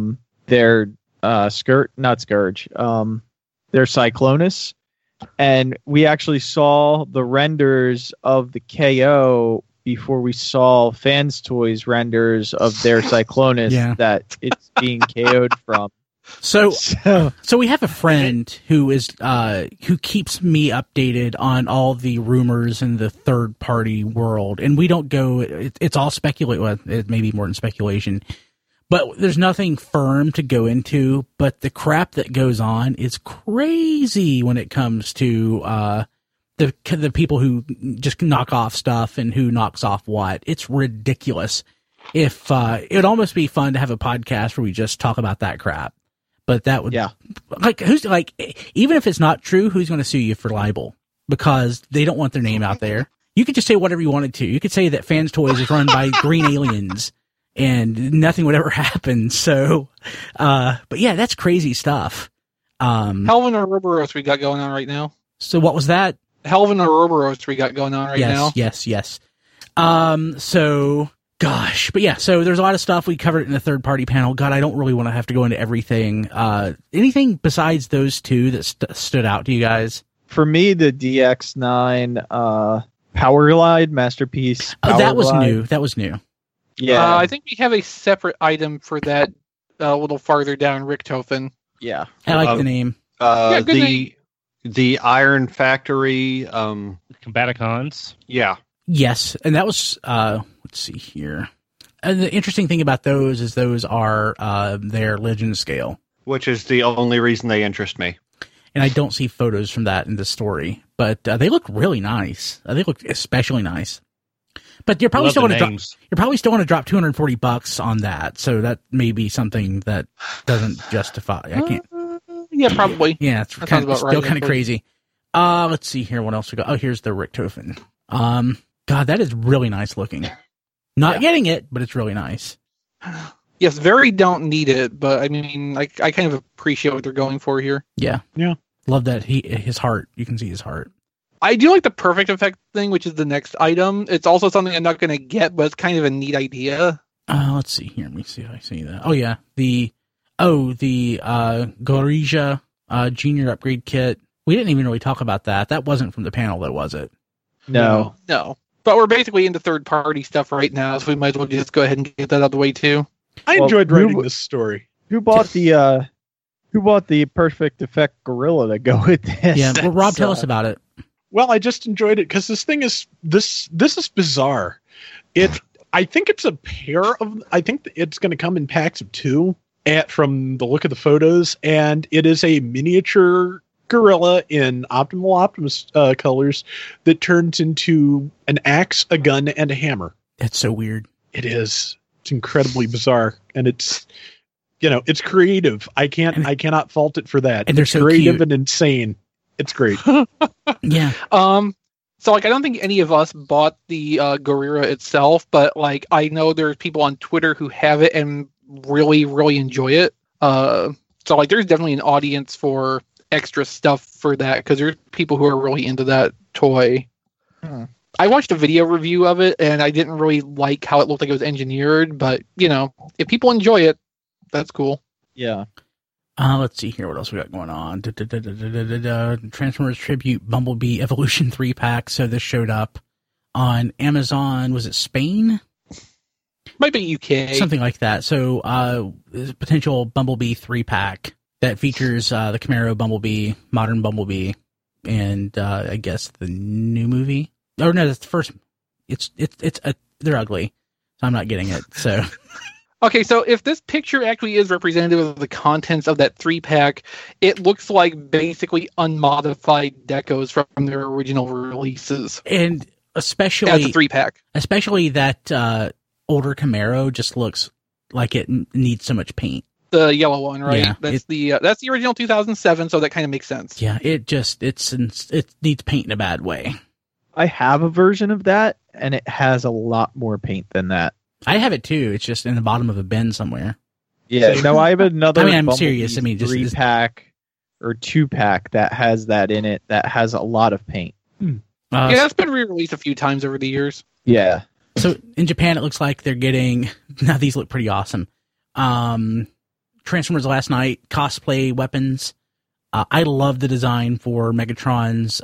Cyclonus. And we actually saw the renders of the KO before we saw Fans Toys renders of their Cyclonus that it's being KO'd from. So we have a friend who keeps me updated on all the rumors in the third party world, and we don't go. It's all speculate. Well, it may be more than speculation, but there's nothing firm to go into. But the crap that goes on is crazy when it comes to the people who just knock off stuff and who knocks off what. It's ridiculous. If it'd almost be fun to have a podcast where we just talk about that crap. But that would, even if it's not true, who's going to sue you for libel? Because they don't want their name out there. You could just say whatever you wanted to. You could say that Fans Toys is run by green aliens and nothing would ever happen. So, but yeah, that's crazy stuff. Hell of an Ouroboros we got going on right now. So what was that? Hell of an Ouroboros we got going on right now. Yes. So Gosh, but yeah, so there's a lot of stuff we covered in the third-party panel. God, I don't really want to have to go into everything. Anything besides those two that stood out to you guys? For me, the DX9 Powerglide Masterpiece. That was Powerglide. new. That was new. Yeah, I think we have a separate item for that a little farther down, Richthofen. yeah. I like the name. Yeah, good name. The Iron Factory. Combaticons. Yeah. Yes, and that was, let's see here. And the interesting thing about those is those are their legend scale. Which is the only reason they interest me. And I don't see photos from that in the story, but they look really nice. They look especially nice. But you're probably still going to drop $240 on that, so that may be something that doesn't justify. I can't. Yeah, probably. Yeah, it's That kind sounds of, about still right, kind of actually. crazy. Let's see here. What else we got? Oh, here's the Richthofen. God, that is really nice looking. Not getting it, but it's really nice. Yes, very don't need it, but I mean, I kind of appreciate what they're going for here. Yeah. Yeah. Love that his heart. You can see his heart. I do like the perfect effect thing, which is the next item. It's also something I'm not going to get, but it's kind of a neat idea. Let's see here. Let me see if I see that. Oh yeah, the Gorija Junior Upgrade Kit. We didn't even really talk about that. That wasn't from the panel, though, was it? No. No. But we're basically into third-party stuff right now, so we might as well just go ahead and get that out of the way, too. I Well, enjoyed writing who- this story. Who bought the Perfect Effect Gorilla to go with this? Yeah. Well, Rob, tell That's, us about it. Well, I just enjoyed it because this thing is this is bizarre. I think it's a pair of. I think it's going to come in packs of two. From the look of the photos, and it is a miniature gorilla in Optimal Optimus colors that turns into an axe, a gun, and a hammer. It's so weird. It is. It's incredibly bizarre, and it's it's creative. I cannot fault it for that. And they're It's so creative cute. and insane. It's great. Yeah. So, like, I don't think any of us bought the Gorilla itself, but, like, I know there's people on Twitter who have it and really, really enjoy it. So, like, there's definitely an audience for extra stuff for that, because there's people who are really into that toy. I watched a video review of it, and I didn't really like how it looked like it was engineered, but, if people enjoy it, that's cool. Yeah. Let's see here. What else we got going on? Transformers Tribute Bumblebee Evolution 3-pack. So this showed up on Amazon. Was it Spain? Might be UK. Something like that. So there's a potential Bumblebee 3-pack that features the Camaro Bumblebee, Modern Bumblebee, and I guess the new movie. Oh no, that's the first. They're ugly, so I'm not getting it. So. Okay, so if this picture actually is representative of the contents of that 3-pack, it looks like basically unmodified decos from their original releases. And especially As a 3-pack. Especially that older Camaro just looks like it needs so much paint. The yellow one, right? Yeah, that's the original 2007, so that kind of makes sense. Yeah, it needs paint in a bad way. I have a version of that, and it has a lot more paint than that. I have it too. It's just in the bottom of a bin somewhere. Yeah, no, I have another. I mean, I'm Bumblebee serious. I mean, just 3-pack or 2-pack that has that in it. That has a lot of paint. Yeah, that's been re-released a few times over the years. Yeah. So in Japan, it looks like they're getting. Now these look pretty awesome. Transformers Last Night cosplay weapons. I love the design for Megatron's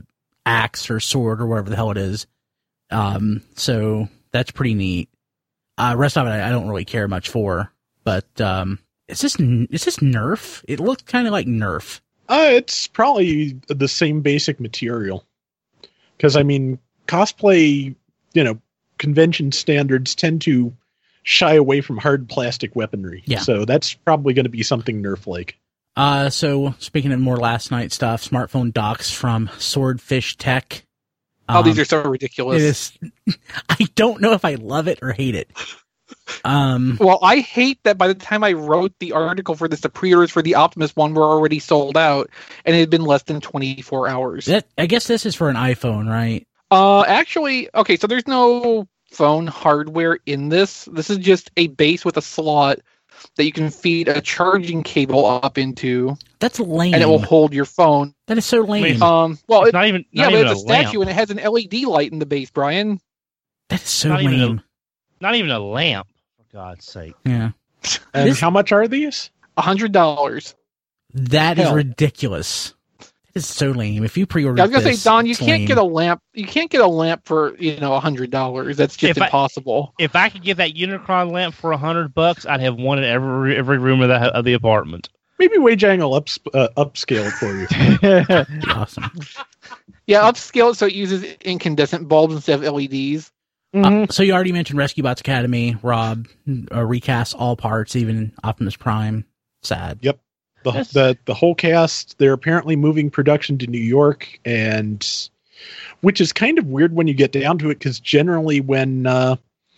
axe or sword or whatever the hell it is. So that's pretty neat. Rest of it, I don't really care much for, but is this Nerf? It looked kind of like Nerf. It's probably the same basic material. Because, I mean, cosplay, convention standards tend to shy away from hard plastic weaponry. Yeah. So that's probably going to be something Nerf-like. So speaking of more Last Night stuff, smartphone docks from Swordfish Tech. These are so ridiculous. It is. I don't know if I love it or hate it. Well, I hate that by the time I wrote the article for this, the pre-orders for the Optimus one were already sold out, and it had been less than 24 hours. I guess this is for an iPhone, right? Actually, okay, so there's no phone hardware in this. This is just a base with a slot that you can feed a charging cable up into. That's lame. And it will hold your phone. That is so lame. Well, it's not even but a it's a statue lamp. and it has an LED light in the base, Brian. That is so Not even lame. Not even a lamp, for God's sake. Yeah. And This- how much are these? $100. That is Hell. ridiculous. That is so lame. If you pre-order, I was gonna say, Don, you it's can't lame. get a lamp. You can't get a lamp for $100. That's just If I- impossible. If I could get that Unicron lamp for $100, I'd have one in every room of the apartment. Maybe wage angle upscale it for you. Awesome. Yeah, upscale it so it uses incandescent bulbs instead of LEDs. So you already mentioned Rescue Bots Academy, Rob. Recast all parts, even Optimus Prime. Sad. Yep. The whole cast, they're apparently moving production to New York, and which is kind of weird when you get down to it, because generally when a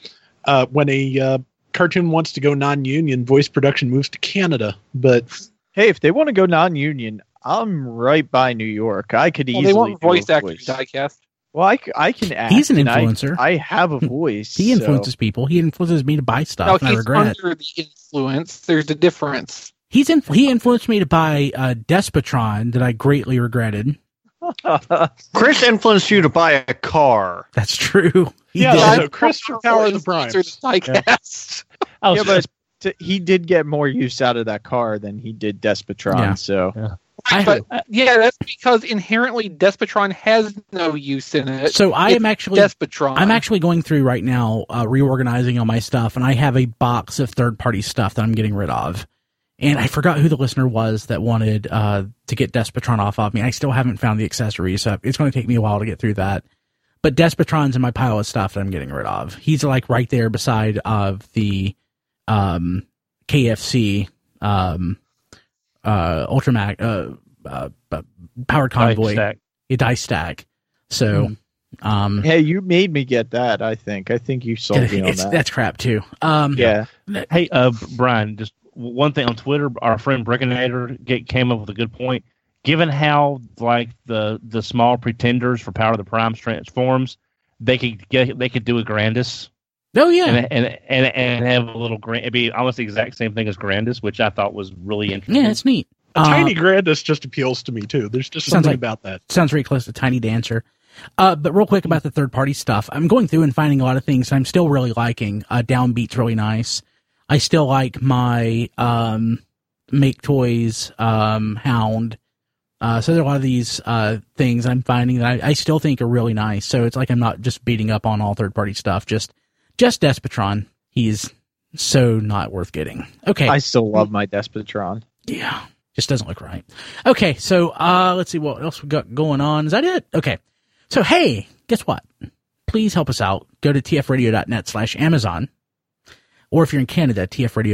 cartoon wants to go non-union, voice production moves to Canada. But Hey, if they want to go non-union, I'm right by New York. I could Well, easily they want do a voice actors voice. diecast. Well, I can act. He's an and influencer. I have a voice. He influences people. He influences me to buy stuff, No, and I he's regret it. under the influence. There's a difference. He influenced me to buy Despotron that I greatly regretted. Chris influenced you to buy a car. That's true. He Yeah, did. so Christopher Power of the Primes. Diecast. Oh, Yeah, but he did get more use out of that car than he did Despotron. Yeah. So I- But yeah, that's because inherently Despotron has no use in it. So I It's am actually Despotron. I'm actually going through right now, reorganizing all my stuff, and I have a box of third-party stuff that I'm getting rid of. And I forgot who the listener was that wanted to get Despotron off of me. I still haven't found the accessories, so it's going to take me a while to get through that. But Despotron's in my pile of stuff that I'm getting rid of. He's like right there beside of the KFC Ultramax Powered Convoy. Stack. A dice stack. So, hey, you made me get that. I think you sold me on that. that's crap too. Yeah. Hey, Brian, just one thing on Twitter, our friend Brickinator came up with a good point. Given how like the small pretenders for Power of the Primes transforms, they could do a Grandis Oh yeah, and have a little it'd be almost the exact same thing as Grandis, which I thought was really interesting. yeah, it's neat. Tiny Grandis just appeals to me too. There's just Sounds something like- about that. Sounds very close to Tiny Dancer. But real quick about the third party stuff, I'm going through and finding a lot of things I'm still really liking. Downbeat's really nice. I still like my Make Toys Hound. So there are a lot of these things I'm finding that I still think are really nice. So it's like I'm not just beating up on all third party stuff. Just Despotron. He's so not worth getting. Okay. I still love my Despotron. Yeah, just doesn't look right. Okay, so let's see what else we got going on. Is that it? Okay. So hey, guess what? Please help us out. Go to tfradio.net/Amazon. Or if you're in Canada,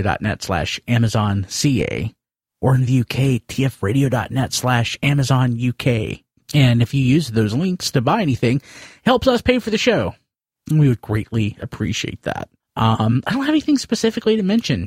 tfradio.net/AmazonCA. Or in the UK, tfradio.net/Amazon UK. And if you use those links to buy anything, it helps us pay for the show. And we would greatly appreciate that. I don't have anything specifically to mention.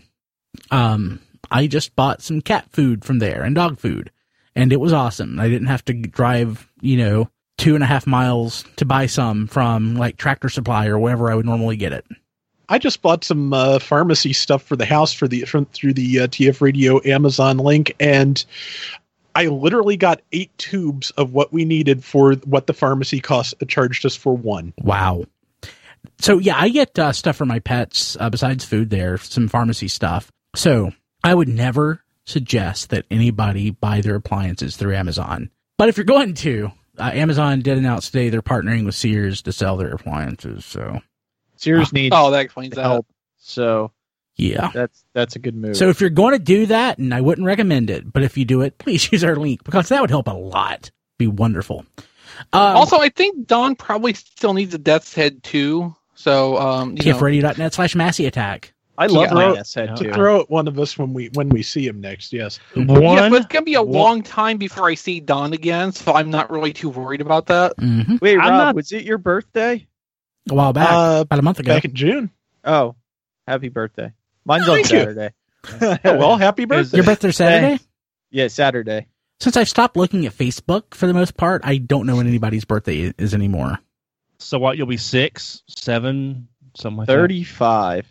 I just bought some cat food from there and dog food, and it was awesome. I didn't have to drive, 2.5 miles to buy some from like Tractor Supply or wherever I would normally get it. I just bought some pharmacy stuff for the house through the TF Radio Amazon link, and I literally got 8 tubes of what we needed for what the pharmacy charged us for one. Wow. So yeah, I get stuff for my pets besides food there, some pharmacy stuff. So I would never suggest that anybody buy their appliances through Amazon. But if you're going to, Amazon did announce today they're partnering with Sears to sell their appliances. So Sears needs Oh, that explains that. help. So yeah. that's a good move. So if you're going to do that, and I wouldn't recommend it, but if you do it, please use our link because that would help a lot. Be wonderful. Also, I think Don probably still needs a Death's Head too. So, TFRadio.net/Massey Attack. I love Yeah. my head too. Throw at one of us when we see him next. Yes. Yeah, but it's gonna be a long time before I see Don again, so I'm not really too worried about that. Mm-hmm. Wait, I'm Rob, not- was it your birthday? A while back, about a month ago. Back in June. Oh, happy birthday. Mine's on Thank you. Saturday. Oh, well, happy birthday. Your birthday Saturday? Yeah, Saturday. Since I've stopped looking at Facebook for the most part, I don't know when anybody's birthday is anymore. So what? You'll be 6, 7, something like 35.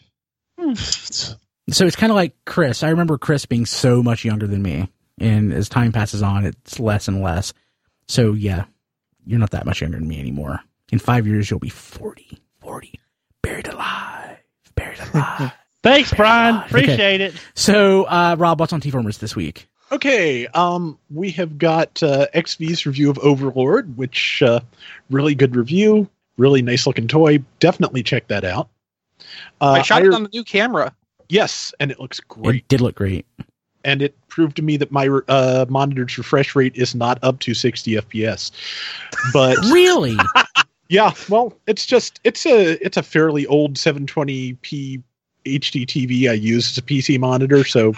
So it's kind of like Chris. I remember Chris being so much younger than me, and as time passes on, it's less and less. So yeah, you're not that much younger than me anymore. In 5 years, you'll be 40, buried alive. Thanks, Brian. Appreciate it. So, Rob, what's on T-Formers this week? Okay, we have got XV's review of Overlord, which really good review, really nice looking toy. Definitely check that out. I shot it on the new camera. Yes, and it looks great. It did look great. And it proved to me that my monitor's refresh rate is not up to 60 FPS. But Really? yeah, well, it's a fairly old 720p HD TV I use as a PC monitor, so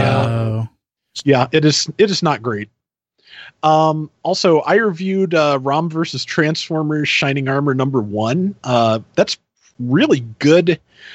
yeah, it is not great. Also, I reviewed ROM vs. Transformers Shining Armor #1. That's really good.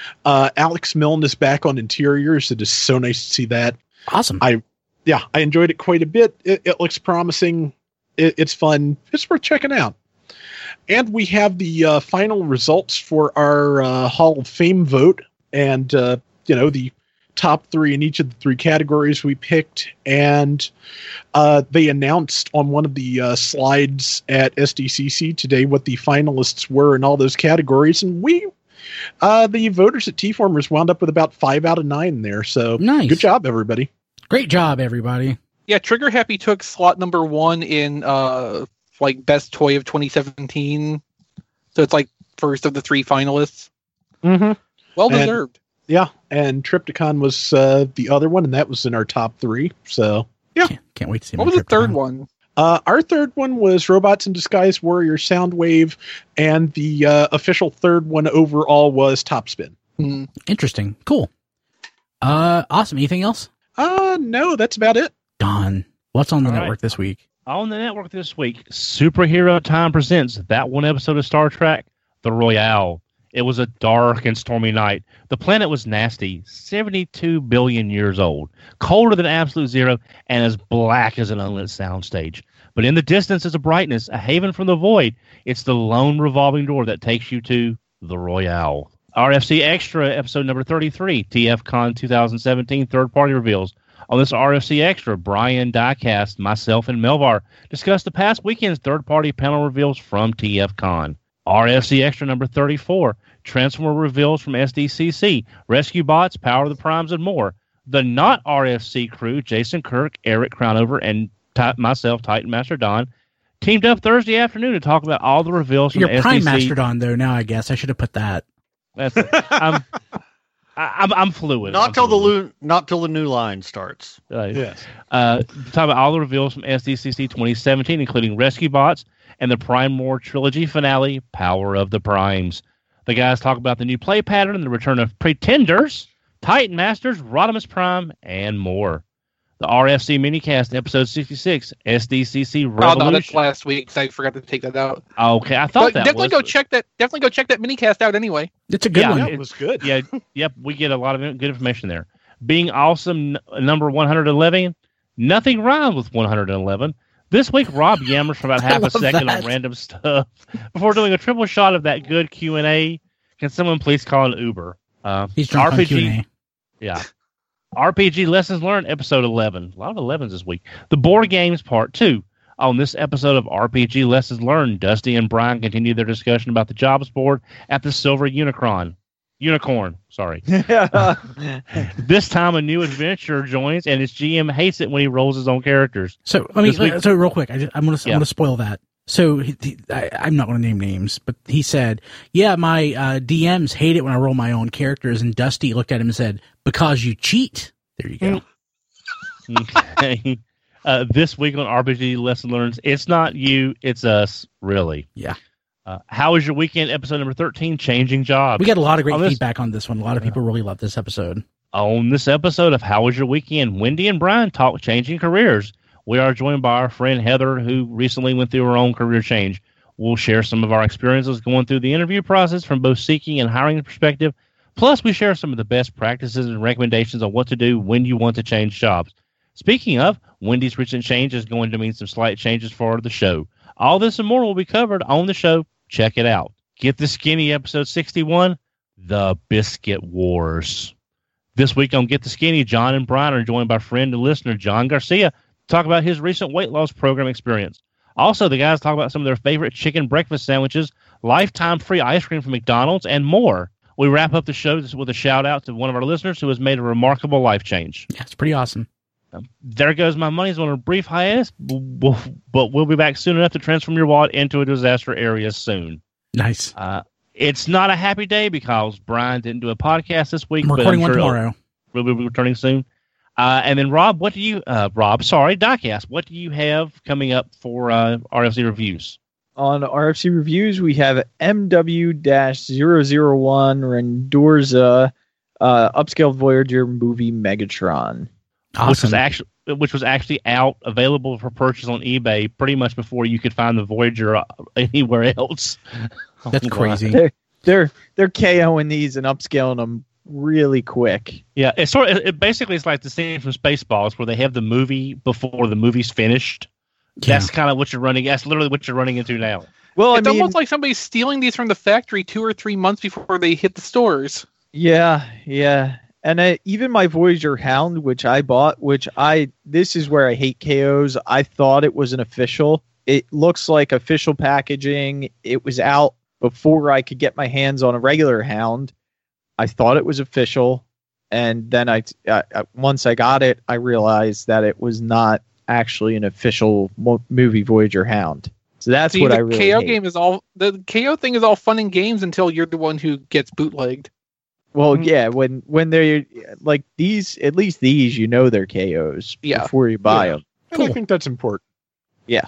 Alex Milne is back on interiors. It is so nice to see that. Awesome. I enjoyed it quite a bit. It looks promising. It's fun. It's worth checking out. And we have the final results for our Hall of Fame vote, and the top 3 in each of the 3 categories we picked. And they announced on one of the slides at SDCC today what the finalists were in all those categories, and the voters at T-Formers wound up with about 5 out of 9 there. So nice. Good job, everybody. Great job, everybody. Yeah, Trigger Happy took slot #1 in best toy of 2017. So it's like first of the 3 finalists. Mm-hmm. Well deserved. Yeah, and Trypticon was the other one, and that was in our top 3. So yeah, can't wait to see. What was the third one? Our third one was Robots in Disguise Warrior Soundwave, and the official third one overall was Topspin. Interesting. Cool. Awesome. Anything else? No, that's about it. Don, what's on the network this week? On the network this week, Superhero Time presents that one episode of Star Trek, The Royale. It was a dark and stormy night. The planet was nasty, 72 billion years old, colder than absolute zero, and as black as an unlit soundstage. But in the distance is a brightness, a haven from the void. It's the lone revolving door that takes you to The Royale. RFC Extra, episode number 33, TFCon 2017, third-party reveals. On this RFC Extra, Brian, Diecast, myself, and Melvar discuss the past weekend's third-party panel reveals from TFCon. RFC Extra number 34, Transformer reveals from SDCC, Rescue Bots, Power of the Primes, and more. The not RFC crew, Jason Kirk, Eric Crownover, and myself, Titan Master Don, teamed up Thursday afternoon to talk about all the reveals from Your SDC. Prime Master Don, though, now I guess. I should have put that. That's I'm fluid. Not till the new line starts. Yes. Talk about all the reveals from SDCC 2017, including Rescue Bots and the Prime War trilogy finale, Power of the Primes. The guys talk about the new play pattern, the return of Pretenders, Titan Masters, Rodimus Prime, and more. The RFC minicast, episode 66, SDCC Revolution. Oh, no, that's last week. So I forgot to take that out. Okay, I thought definitely go check that minicast out anyway. It's a good one. Yeah, it was good. Yeah, yep, we get a lot of good information there. Being Awesome, number 111. Nothing rhymes with 111. This week, Rob yammers for about half a second on random stuff before doing a triple shot of that good Q&A. Can someone please call an Uber? He's drunk on Q&A. Yeah. RPG Lessons Learned, episode 11. A lot of 11s this week. The Board Games, part 2. On this episode of RPG Lessons Learned, Dusty and Brian continue their discussion about the jobs board at the Silver Unicorn. Sorry. This time, a new adventurer joins, and his GM hates it when he rolls his own characters. So, so real quick, I'm going to spoil that. So, I'm not going to name names, but he said, yeah, my DMs hate it when I roll my own characters, and Dusty looked at him and said, because you cheat. There you go. Okay. This week on RPG Lesson Learns, it's not you, it's us, really. Yeah. How was your weekend? Episode number 13, Changing Jobs. We got a lot of great feedback on this one. A lot of people really love this episode. On this episode of How Was Your Weekend, Wendy and Brian talk changing careers. We are joined by our friend Heather, who recently went through her own career change. We'll share some of our experiences going through the interview process from both seeking and hiring perspective. Plus, we share some of the best practices and recommendations on what to do when you want to change jobs. Speaking of, Wendy's recent change is going to mean some slight changes for the show. All this and more will be covered on the show. Check it out. Get the Skinny, episode 61, The Biscuit Wars. This week on Get the Skinny, John and Brian are joined by friend and listener John Garcia to talk about his recent weight loss program experience. Also, the guys talk about some of their favorite chicken breakfast sandwiches, lifetime free ice cream from McDonald's, and more. we wrap up the show with a shout out to one of our listeners who has made a remarkable life change. Yeah, it's pretty awesome. There goes my money's on a brief hiatus, but we'll be back soon enough to transform your wallet into a disaster area soon. Nice. It's not a happy day because Brian didn't do a podcast this week. I'm recording one tomorrow. We'll be returning soon. And then Rob, Diecast, what do you have coming up for RFC reviews? On RFC Reviews, we have MW-001 Rendorza upscale Voyager movie Megatron. Awesome. Which was actually out, available for purchase on eBay pretty much before you could find the Voyager anywhere else. That's crazy. They're KOing these and upscaling them really quick. Yeah, it basically is like the scene from Spaceballs where they have the movie before the movie's finished. Yeah. That's kind of what you're running. That's literally what you're running into now. Well, it's almost like somebody's stealing these from the factory 2 or 3 months before they hit the stores. Yeah. And even my Voyager Hound, which I bought, this is where I hate KOs. I thought it was an official. It looks like official packaging. It was out before I could get my hands on a regular Hound. I thought it was official. And then once I got it, I realized that it was not actually an official movie Voyager Hound. So that's what I really hate. The KO thing is all fun and games until you're the one who gets bootlegged. Well, yeah, when they're like these, at least these, they're KOs before you buy them. And I think that's important. Yeah.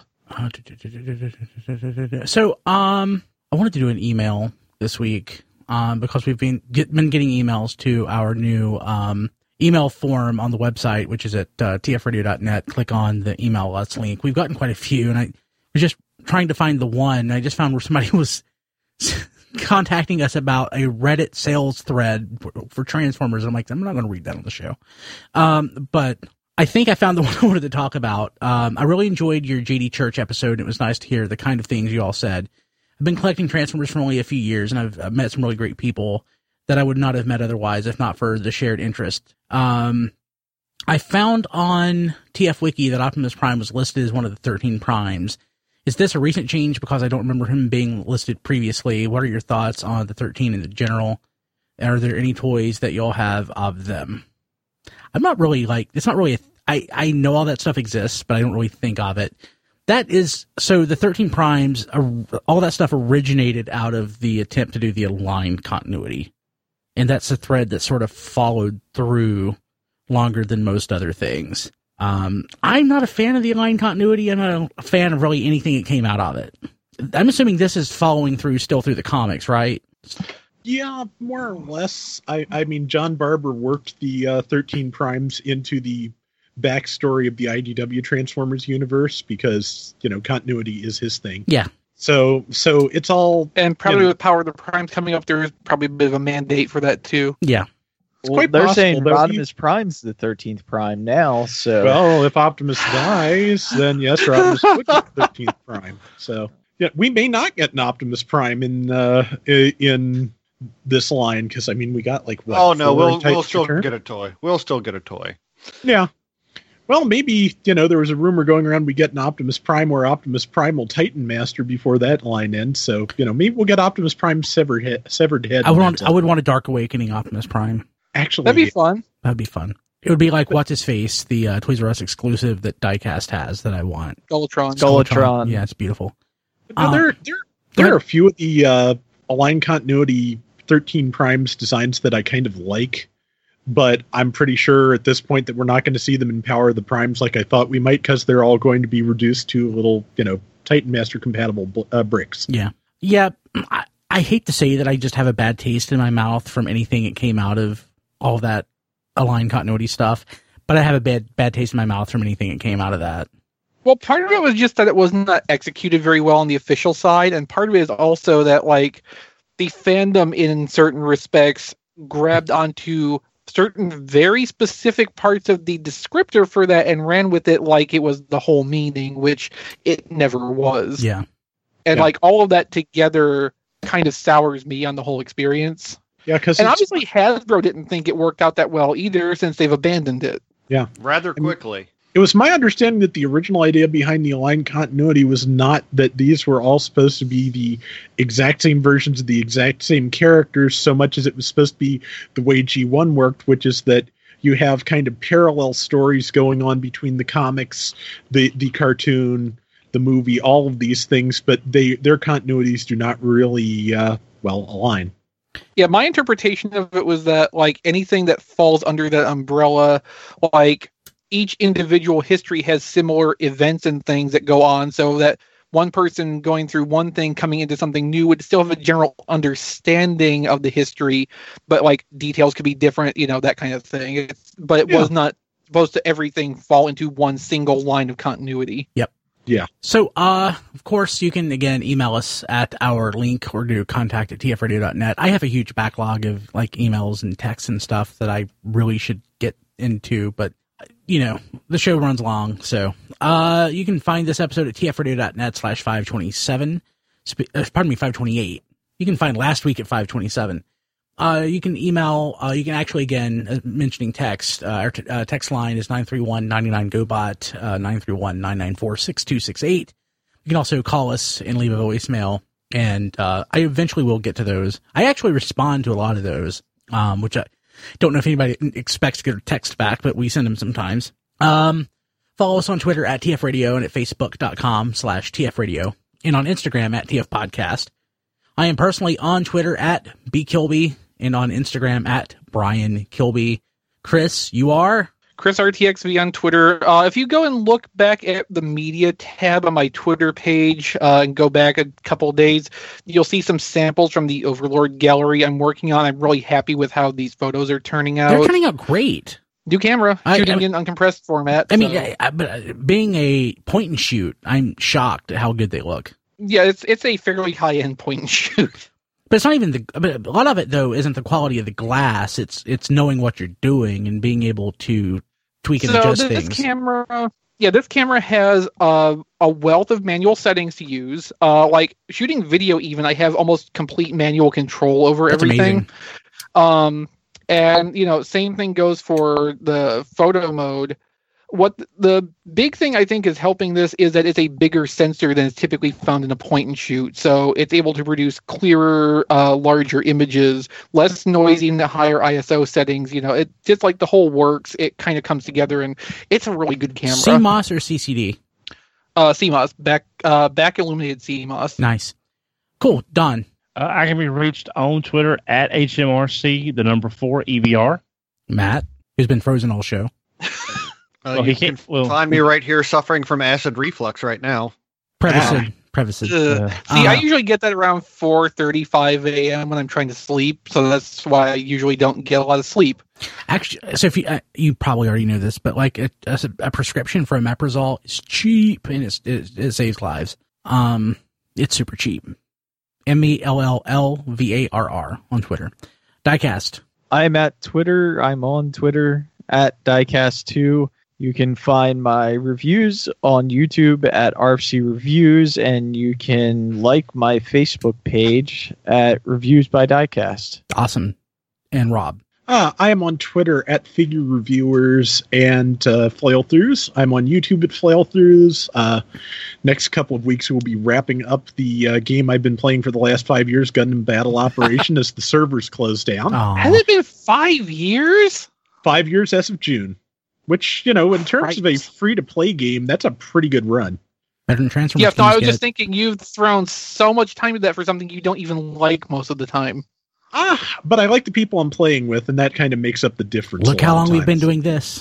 So, I wanted to do an email this week because we've been getting emails to our new email form on the website, which is at tfradio.net. Click on the email us link. We've gotten quite a few, and I was just trying to find the one. And I just found where somebody was contacting us about a Reddit sales thread for Transformers. I'm like, I'm not going to read that on the show. But I think I found the one I wanted to talk about. I really enjoyed your JD Church episode. It was nice to hear the kind of things you all said. I've been collecting Transformers for only a few years, and I've met some really great people that I would not have met otherwise if not for the shared interest. I found on TF Wiki that Optimus Prime was listed as one of the 13 primes. Is this a recent change? Because I don't remember him being listed previously. What are your thoughts on the 13 in general? Are there any toys that y'all have of them? I'm not really it's not really, I know all that stuff exists, but I don't really think of it. So the 13 primes, all that stuff originated out of the attempt to do the aligned continuity. And that's a thread that sort of followed through longer than most other things. I'm not a fan of the aligned continuity. I'm not a fan of really anything that came out of it. I'm assuming this is following through still through the comics, right? Yeah, more or less. I mean, John Barber worked the 13 primes into the backstory of the IDW Transformers universe because, continuity is his thing. Yeah. So it's all... And probably with Power of the Primes coming up, there's probably a bit of a mandate for that, too. Yeah. Well, they're saying Rodimus Prime's the 13th prime now, so... Well, if Optimus dies, then yes, Rodimus would be the 13th prime. So, yeah, we may not get an Optimus Prime in this line, because, I mean, we got, what? Oh, no, we'll still get a toy. We'll still get a toy. Yeah. Well, maybe, there was a rumor going around we get an Optimus Prime or Optimus Primal Titan Master before that line ends. So, maybe we'll get Optimus Prime severed head. I would want a Dark Awakening Optimus Prime. Actually, that'd be fun. That'd be fun. It would be like What's His Face, the Toys R Us exclusive that Diecast has that I want. Skeletron. Yeah, it's beautiful. There are a few of the aligned continuity 13 primes designs that I kind of like. But I'm pretty sure at this point that we're not going to see them in Power of the Primes like I thought we might, because they're all going to be reduced to little, Titan Master compatible bricks. Yeah. Yeah. I hate to say that I just have a bad taste in my mouth from anything that came out of all that aligned continuity stuff, but I have a bad taste in my mouth from anything that came out of that. Well, part of it was just that it was not executed very well on the official side, and part of it is also that, the fandom in certain respects grabbed onto certain very specific parts of the descriptor for that and ran with it like it was the whole meaning, which it never was. Yeah. And all of that together kind of sours me on the whole experience. Yeah, and obviously Hasbro didn't think it worked out that well either, since they've abandoned it. Yeah. Rather quickly. It was my understanding that the original idea behind the aligned continuity was not that these were all supposed to be the exact same versions of the exact same characters, so much as it was supposed to be the way G1 worked, which is that you have kind of parallel stories going on between the comics, the cartoon, the movie, all of these things, but their continuities do not really align. Yeah, my interpretation of it was that, like, anything that falls under that umbrella, like, each individual history has similar events and things that go on, so that one person going through one thing coming into something new would still have a general understanding of the history, but, like, details could be different, that kind of thing. It was not supposed to everything fall into one single line of continuity. Yep. Yeah. So, of course, you can, again, email us at our link or do contact at tfradio.net. I have a huge backlog of, like, emails and texts and stuff that I really should get into, but, the show runs long. So, you can find this episode at tfradio.net/527. Pardon me, 528. You can find last week at 527. You can email, you can actually, again, mentioning text, our text line is 931-99-GOBOT, 931-994-6268. You can also call us and leave a voicemail, and I eventually will get to those. I actually respond to a lot of those, which I don't know if anybody expects to get a text back, but we send them sometimes. Follow us on Twitter at TFRadio and at Facebook.com/TFRadio, and on Instagram at TFPodcast. I am personally on Twitter at BKilby and on Instagram at Brian Kilby. Chris, you are? Chris RTXV on Twitter. If you go and look back at the media tab on my Twitter page and go back a couple of days, you'll see some samples from the Overlord gallery I'm working on. I'm really happy with how these photos are turning out. They're turning out great. New camera, shooting in uncompressed format. But being a point and shoot, I'm shocked at how good they look. Yeah, it's a fairly high-end point and shoot. But it's not even but a lot of it, though, isn't the quality of the glass. It's knowing what you're doing and being able to tweak and adjust things. This camera has a wealth of manual settings to use. Like shooting video, even I have almost complete manual control over everything. Amazing. And same thing goes for the photo mode. What the big thing I think is helping this is that it's a bigger sensor than is typically found in a point and shoot. So it's able to produce clearer, larger images, less noisy in the higher ISO settings. It just like the whole works. It kind of comes together, and it's a really good camera. CMOS or CCD? CMOS, back illuminated CMOS. Nice, cool. Don. I can be reached on Twitter at HMRC, the number 4 EVR. Matt, who's been frozen all show. You can find me right here suffering from acid reflux right now. Prevacid. See, I usually get that around 4:35 a.m. when I'm trying to sleep, so that's why I usually don't get a lot of sleep. Actually, so if you probably already know this, but like a prescription for omeprazole is cheap and it saves lives. It's super cheap. MELLLVARR on Twitter. Diecast. I'm at Twitter. I'm on Twitter at Diecast2. You can find my reviews on YouTube at RFC Reviews, and you can like my Facebook page at Reviews by Diecast. Awesome. And Rob? I am on Twitter at Figure Reviewers and Flailthroughs. I'm on YouTube at Flailthroughs. Next couple of weeks, we'll be wrapping up the game I've been playing for the last 5 years, Gundam Battle Operation, as the servers close down. Has it been 5 years? 5 years as of June. Which, in terms of a free-to-play game, that's a pretty good run. Better than Transformers. Yeah, no, I was just thinking you've thrown so much time into that for something you don't even like most of the time. But I like the people I'm playing with, and that kind of makes up the difference. Look how long we've been doing this.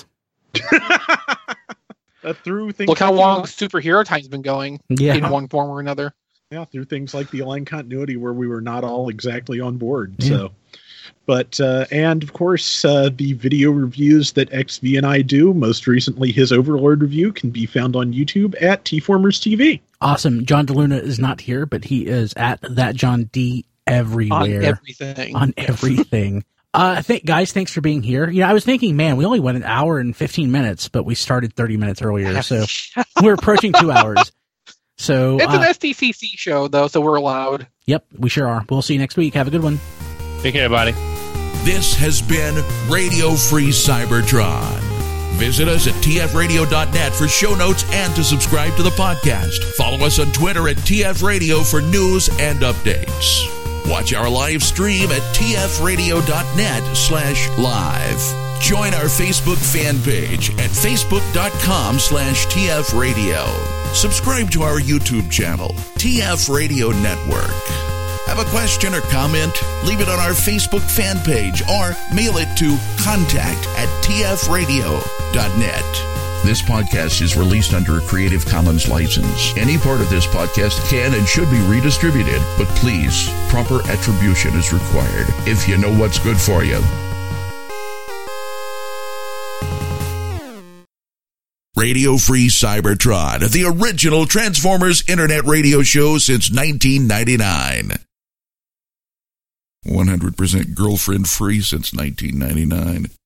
Through things. Look how long Superhero Time's been going in one form or another. Yeah, through things like the Aligned Continuity, where we were not all exactly on board. Yeah. So. But, and of course, the video reviews that XV and I do, most recently his Overlord review, can be found on YouTube at Tformers TV. Awesome. John DeLuna is not here, but he is at that John D everywhere. On everything. Guys, thanks for being here. I was thinking, man, we only went an hour and 15 minutes, but we started 30 minutes earlier, so we're approaching 2 hours. So it's an SDCC show, though, so we're allowed. Yep, we sure are. We'll see you next week. Have a good one. Take care, everybody. This has been Radio Free Cybertron. Visit us at tfradio.net for show notes and to subscribe to the podcast. Follow us on Twitter at tfradio for news and updates. Watch our live stream at tfradio.net/live. Join our Facebook fan page at facebook.com/tfradio. Subscribe to our YouTube channel, TF Radio Network. Have a question or comment? Leave it on our Facebook fan page or mail it to contact@tfradio.net. This podcast is released under a Creative Commons license. Any part of this podcast can and should be redistributed, but please, proper attribution is required if you know what's good for you. Radio Free Cybertron, the original Transformers internet radio show since 1999. 100% girlfriend free since 1999.